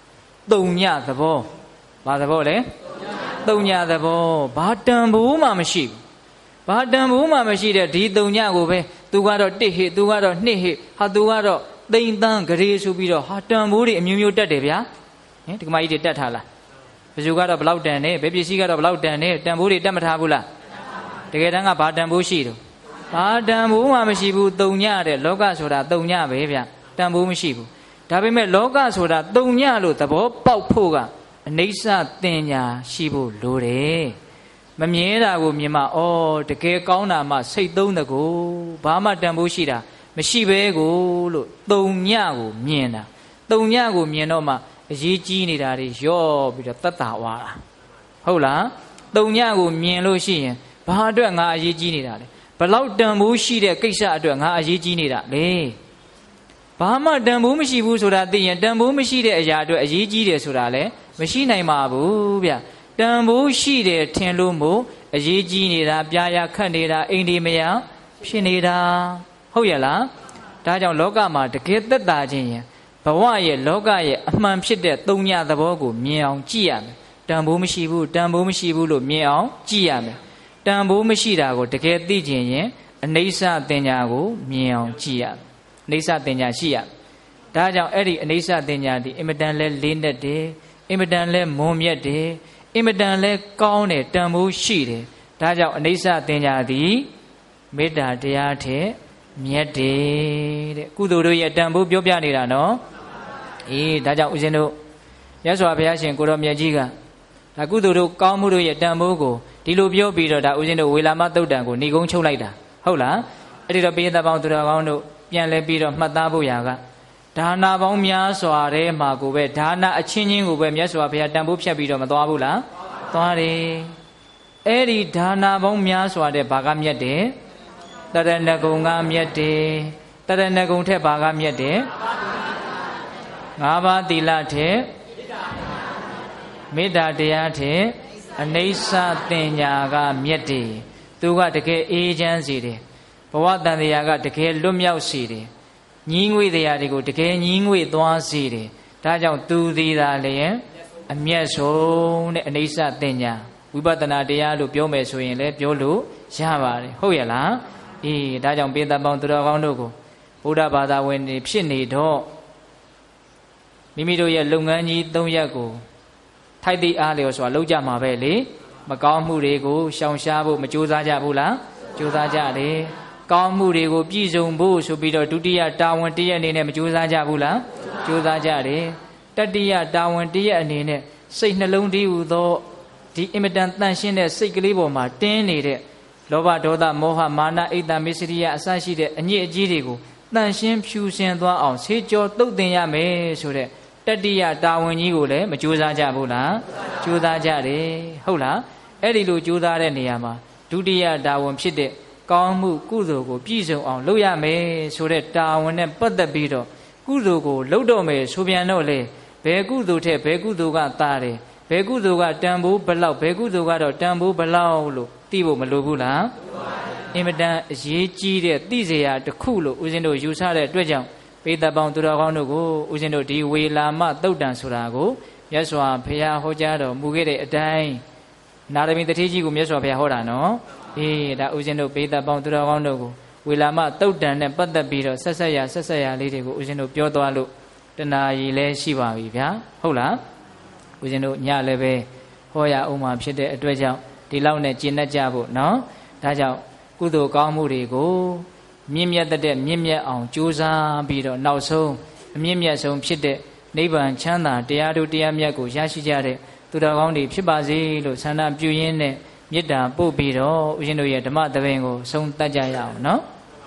တုံညသဘောဘာသဘောလဲတုံညသဘောဘာတန်ဖို့မှမရှိဘူးဘာတန်ဖို့မှမရှိတဲ့ဒီတုံညကိုပဲသူကတော့တစ်ဟိသူကတော့နှစ်ဟိဟာသူကတော့သိမ့်တန်းဂရေဆိုပြီးတော့ဟာတန်ဖို့တွေအမျိုးမျိုးတက်တယ်ဗျာဟင်ဒီကမကြီးတွေတက်ထားလားဘယ်သူကတော့ဘလောက်တန်နေဘယ်ပစ္စည်းကတော့ဘလောက်တန်နေတန်ဖို့တွေတက်မထားဘူးလားတကယ်တမ်းကဘာတန်ဖို့ရှိတော့ဘာတန်ဖို့မှမရှိဘူးတုံညတဲ့လောကဆိုတာတုံညပဲဗျတန်ဖို့မရှိဘူးဒါပေမဲ့လောကဆိုတာတုံညလို့သဘောပေါက်ဖို့ကအနိစ္စတင်ညာရှိဖို့လိုတယ်မမြဲတာကိုမြင်မှဩတကယ်ကောင်းတာမှစိတ်သုံးတကူဘာမှတန်ဖို့ရှိတာမရှိပဲကိုလို့တုံညကိုမြင်တာတုံညကိုမြင်တော့မှအရေးကြီးနေတာတွေရော့ပြီးတော့တတ်တာဝါတာဟုတ်လားတုံညကိုမြင်လို့ရှိရင်ဘာအတွက်ငါအရေးကြီးနေတာလဲဘလောက်တန်ဖို့ရှိတဲ့ကိစ္စအတွက်ငါအရေးကြီးနေတာလေဘာမှတန်ဖိုးမရှိဘူးဆိုတာသိရင်တန်ဖိုးမရှိတဲ့အရာအတွက်အရေးကြီးတယ်ဆိုတာလည်းမရှိနိုင်ပါဘူးဗျတန်ဖိုးရှိတယ်ထင်လို့မို့အရေးကြီးနေတာပြားရခတ်နေတာအိမ်ဒီမယဖြစ်နေတာဟုတ်ရဲ့လားဒါကြောင့်လောကမှာတကယ်သက်သာခြင်းရင်ဘဝရဲ့လောကရဲ့အမှန်ဖြစ်တဲ့တုံညသဘောကိုမြင်အောင်ကြည့်ရမယ်တန်ဖိုးမရှိဘူးတန်ဖိုးမရှိဘူးလို့မြင်အောင်ကြည့်ရမယ်တန်ဖိုးမရှိတာကိုတကယ်သိခြင်းရင်အနိစ္စတင်ညာကိုမြင်အောင်ကြည့်ရမယ်အိဋ္ဌတင်ညာရှိရဒါကြောင့်အဲ့ဒီအိဋ္ဌတင်ညာဒီအင်မတန်လဲလေးနက်တယ်အင်မတန်လဲမွန်မြတ်တယ်အင်မတန်လဲကောင်းတယ်တန်ဖိုးရှိတယ်ဒါကြောင့်အိဋ္ဌတင်ညာဒီမေတ္တာတရားထက်မြတ်တယ်တဲ့ကုသိုလ်တို့ရဲ့တန်ဖိုးပြောပြနေတာနော်အေးဒါကြောင့်ဦးဇင်းတို့မြတ်စွာဘုရားရှင်ကိုတော်မြတ်ကြီးကဒါကုသိုလ်တို့ကောင်းမှုတို့ရဲ့တန်ဖိုးကိုဒီလိုပြောပြီးတော့ဒါဦးဇင်းတို့ဝေလာမသုတ်တံကိုဏိကုံးချုပ်လိုက်တာဟုတ်လားအဲ့ဒီတော့ပိယတပေါင်းသူတော်ကောင်းတို့ပြန်လဲပြီးတော့မှတ်သားဖို့ရာကဒါနပေါင်းများစွာထဲမှာကိုပဲဒါနအချင်းချင်းကိုပဲမြတ်စွာဘုရားတန်ဖိုးဖြတ်ပြီးတော့မသွားဘူးလားသွားတယ်အဲ့ဒီဒါနပေါင်းများစွာတဲ့ဘာကမြတ်တယ်တရဏဂုံကမြတ်တယ်တရဏဂုံထက်ဘာကမြတ်တယ်၅ပါးသီလထက်မေတ္တာတရားထက်အနိစ္စတင်ညာကမြတ်တယ်သူကတကယ်အေးချမ်းစေတယ်ဘဝတန်တရားကတကယ်လွတ်မြောက်စေတယ်ညီးငွေတရားတွေကိုတကယ်ညီးငွေသွားစေတယ်ဒါကြောင့်သူသည်သာလျင်အမြတ်ဆုံးတဲ့အနိစ္စတင်ညာဝိပဿနာတရားလို့ပြောမယ်ဆိုရင်လည်းပြောလို့ရပါတယ်ဟုတ်ရဲ့လားအေးဒါကြောင့်ပေတပေါင်းသူတော်ကောင်းတို့ကိုဗုဒ္ဓဘာသာဝင်တွေဖြစ်နေတော့မိမိတို့ရဲ့လုပ်ငန်းကြီး၃ရပ်ကိုထိုက်သည့်အားလျော်စွာလုပ်ကြမှာပဲလေမကောင်းမှုတွေကိုရှောင်ရှားဖို့မကြိုးစားကြဘူးလားကြိုးစားကြတယ်ကောင်းမှုတွေကိုပြည့်စုံဖို့ဆိုပြီးတော့ဒုတိယတာဝန်တည့်ရအနေနဲ့မကြိုးစားကြဘူးလားကြိုးစားကြတယ်တတိယတာဝန်တည့်ရအနေနဲ့စိတ်နှလုံးတည်ဟူသောဒီအင်မတန်တန်ရှင်းတဲ့စိတ်ကလေးပေါ်မှာတင်းနေတဲ့လောဘဒေါသမောဟမာနအိတ်တမစ္စရိယအစရှိတဲ့အညစ်အကြေးတွေကိုတန်ရှင်းဖြူစင်သွားအောင်ဆေးကြောတုတ်တင်ရမယ်ဆိုတဲ့တတိယတာဝန်ကြီးကိုလည်းမကြိုးစားကြဘူးလားကြိုးစားကြတယ်ဟုတ်လားအဲ့ဒီလိုကြိုးစားတဲ့နေရာမှာဒုတိယတာဝန်ဖြစ်တဲ့ကောင်းမှုကုသိုလ်ကိုပြည့်စုံအောင်လုပ်ရမယ်ဆိုတဲ့တာဝန်နဲ့ပတ်သက်ပြီးတော့ကုသိုလ်ကိုလုပ်တော့မယ်ဆိုပြန်တော့လေဘယ်ကုသိုလ်ထက်ဘယ်ကုသိုလ်ကသားတယ်ဘယ်ကုသိုလ်ကတန်ဖိုးဘလောက်ဘယ်ကုသိုလ်ကတော့တန်ဖိုးဘလောက်လို့သိဖို့မလိုဘူးလားအင်မတန်အရေးကြီးတဲ့သိเสียရတစ်ခုလို့ဦးဇင်းတို့ယူဆတဲ့အတွက်ကြောင့်ပိဿပေါင်းသူတော်ကောင်းတို့ကိုဦးဇင်းတို့ဒီဝေလာမသုတ်တံဆိုတာကိုမြတ်စွာဘုရားဟောကြားတော်မူခဲ့တဲ့အတိုင်းနာရမီတတိကြီးကိုမြတ်စွာဘုရားဟောတာနော်အေးဒါဦးဇင်းတို့ပိဿပေါင်းသူတော်ကောင်းတို့ကိုဝေလာမသုတ်တံနဲ့ပတ်သက်ပြီးတော့ဆက်ဆက်ရလေးတွေကိုဦးဇင်းတို့ပြောသွားလို့တဏှာကြီးလည်းရှိပါပြီဗျာဟုတ်လားဦးဇင်းတို့ညလည်းပဲဟောရအောင်မှာဖြစ်တဲ့အတွက်ကြောင့်ဒီလောက်နဲ့ကျင့်တတ်ကြဖို့နော်ဒါကြောင့်ကုသိုလ်ကောင်းမှုတွေကိုမြင့်မြတ်တဲ့မြင့်မြတ်အောင်ကြိုးစားပြီးတော့နောက်ဆုံးအမြင့်မြတ်ဆုံးဖြစ်တဲ့နိဗ္ဗာန်ချမ်းသာတရားတို့တရားမြတ်ကိုရရှိကြတဲ့သူတော်ကောင်းတွေဖြစ်ပါစေလို့ဆန္ဒပြုရင်းနဲ့မေတ္တာပို့ပြီးတော့ဦးဇင်းတို့ရဲ့ဓမ္မသဘင်ကိုဆုံးသတ်ကြရအောင်နော်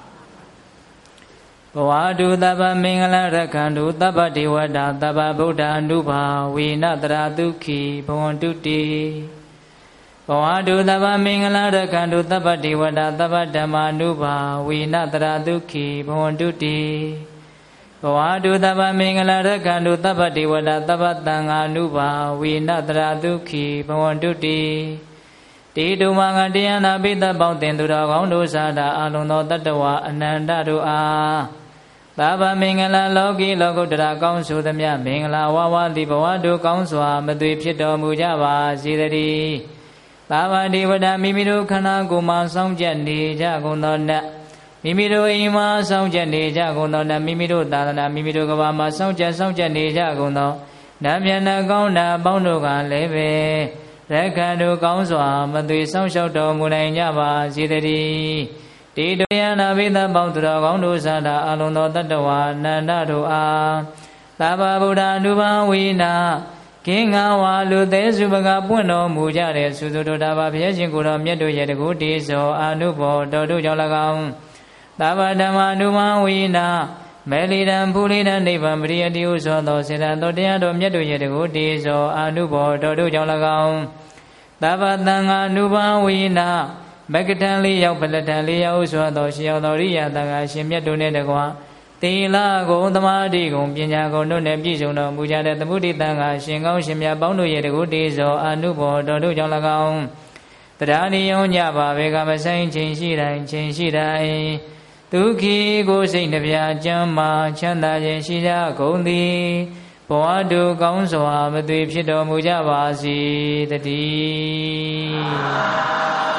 ဘဝတုသဗ္ဗမင်္ဂလရက္ခန္တုသဗ္ဗဒေဝတာသဗ္ဗဗုဒ္ဓအနုဘာဝေနတရာဒုက္ခိဘဝန္တုတိဘဝတုသဗ္ဗမင်္ဂလရက္ခန္တုသဗ္ဗဒေဝတာသဗ္ဗဓမ္မာနုဘာဝေနတရာဒုက္ခိဘဝန္တုတိဘဝတုသဗ္ဗမင်္ဂလရက္ခန္တုသဗ္ဗဒေဝတာသဗ္ဗသံဃာနုဘာဝေနတရာဒုက္ခိဘဝန္တုတိတေတုမငါတရားနာပိသပေါင်းတင်သူတော်ကောင်းတို့သာတာအာလုံသောတတ္တဝါအနန္တတို့အားသသာဗမင်္ဂလာလောကီလောကုတ္တရာကောင်းဆိုသမျှမင်္ဂလာဝဝတိဘဝတို့ကောင်းစွာမသွေဖြစ်တော်မူကြပါစေတည်းသာဗတိဝဒမိမိတို့ခန္ဓာကိုယ်မှာစောင့်ကြနေကြကုန်သောနတ်မိမိတို့အိမ်မှာစောင့်ကြနေကြကုန်သောနတ်မိမိတို့သာသနာမိမိတို့ကဘာမှာစောင့်ကြနေကြကုန်သောနတ်မြတ်နာကောင်းတာပေါင်းတို့ကလည်းပဲရက္ခဏ်တို့ကောင်းစွာမသွေဆောင်လျှောက်တော်မူနိုင်ကြပါစေတည်းတေတယနာဘိသပေါင်းသူတော်ကောင်းတို့သာသာအလုံးသောတတ္တဝါနန္ဒတို့အားသဗ္ဗဗုဒ္ဓ ानु ဘဝိနာကင်းငါဝါလူသေးစုပကပွင့်တော်မူကြတဲ့သုသုတော်တာဘာဘုရားရှင်ကိုယ်တော်မြတ်တို့ရဲ့တကူတေဇောအာနုဘောတော်တို့ကြောင့်၎င်းသဗ္ဗဓမ္မာနုဘဝိနာမေလီတံဖူလီတံနိဗ္ဗာန်ပရိယတိဟုသောသောစေတံတော်တရားတော်မြတ်တို့ရဲ့တကူတေဇောအာနုဘောတော်တို့ကြောင့်၎င်းသဗ္ဗသံဃာနုဘဝိနာမကထံလေးရောက်ပလထံလေးရောက်ဆိုသောရှင်ရောက်သောရိယတန်ခါရှင်မြတ်တို့နဲ့တကွာသီလကုံသမာဓိကုံပညာကုံတို့နဲ့ပြည့်စုံတော်မူကြတဲ့သမုဒိတန်ခါရှင်ကောင်းရှင်မြတ်ပေါင်းတို့ရဲ့တကူတေဇောအာနုဘောတော်တို့ကြောင့်၎င်းတရားနိယုံညပါဘေကမဆိုင်ချိန်ရှိတိုင်းဒုက္ခိကိုစိတ်နှပြချမ်းမာချမ်းသာခြင်းရှိကြကုန်သည်ဘဝတို့ကောင်းစွာမသွေဖြစ်တော်မူကြပါစေတည်း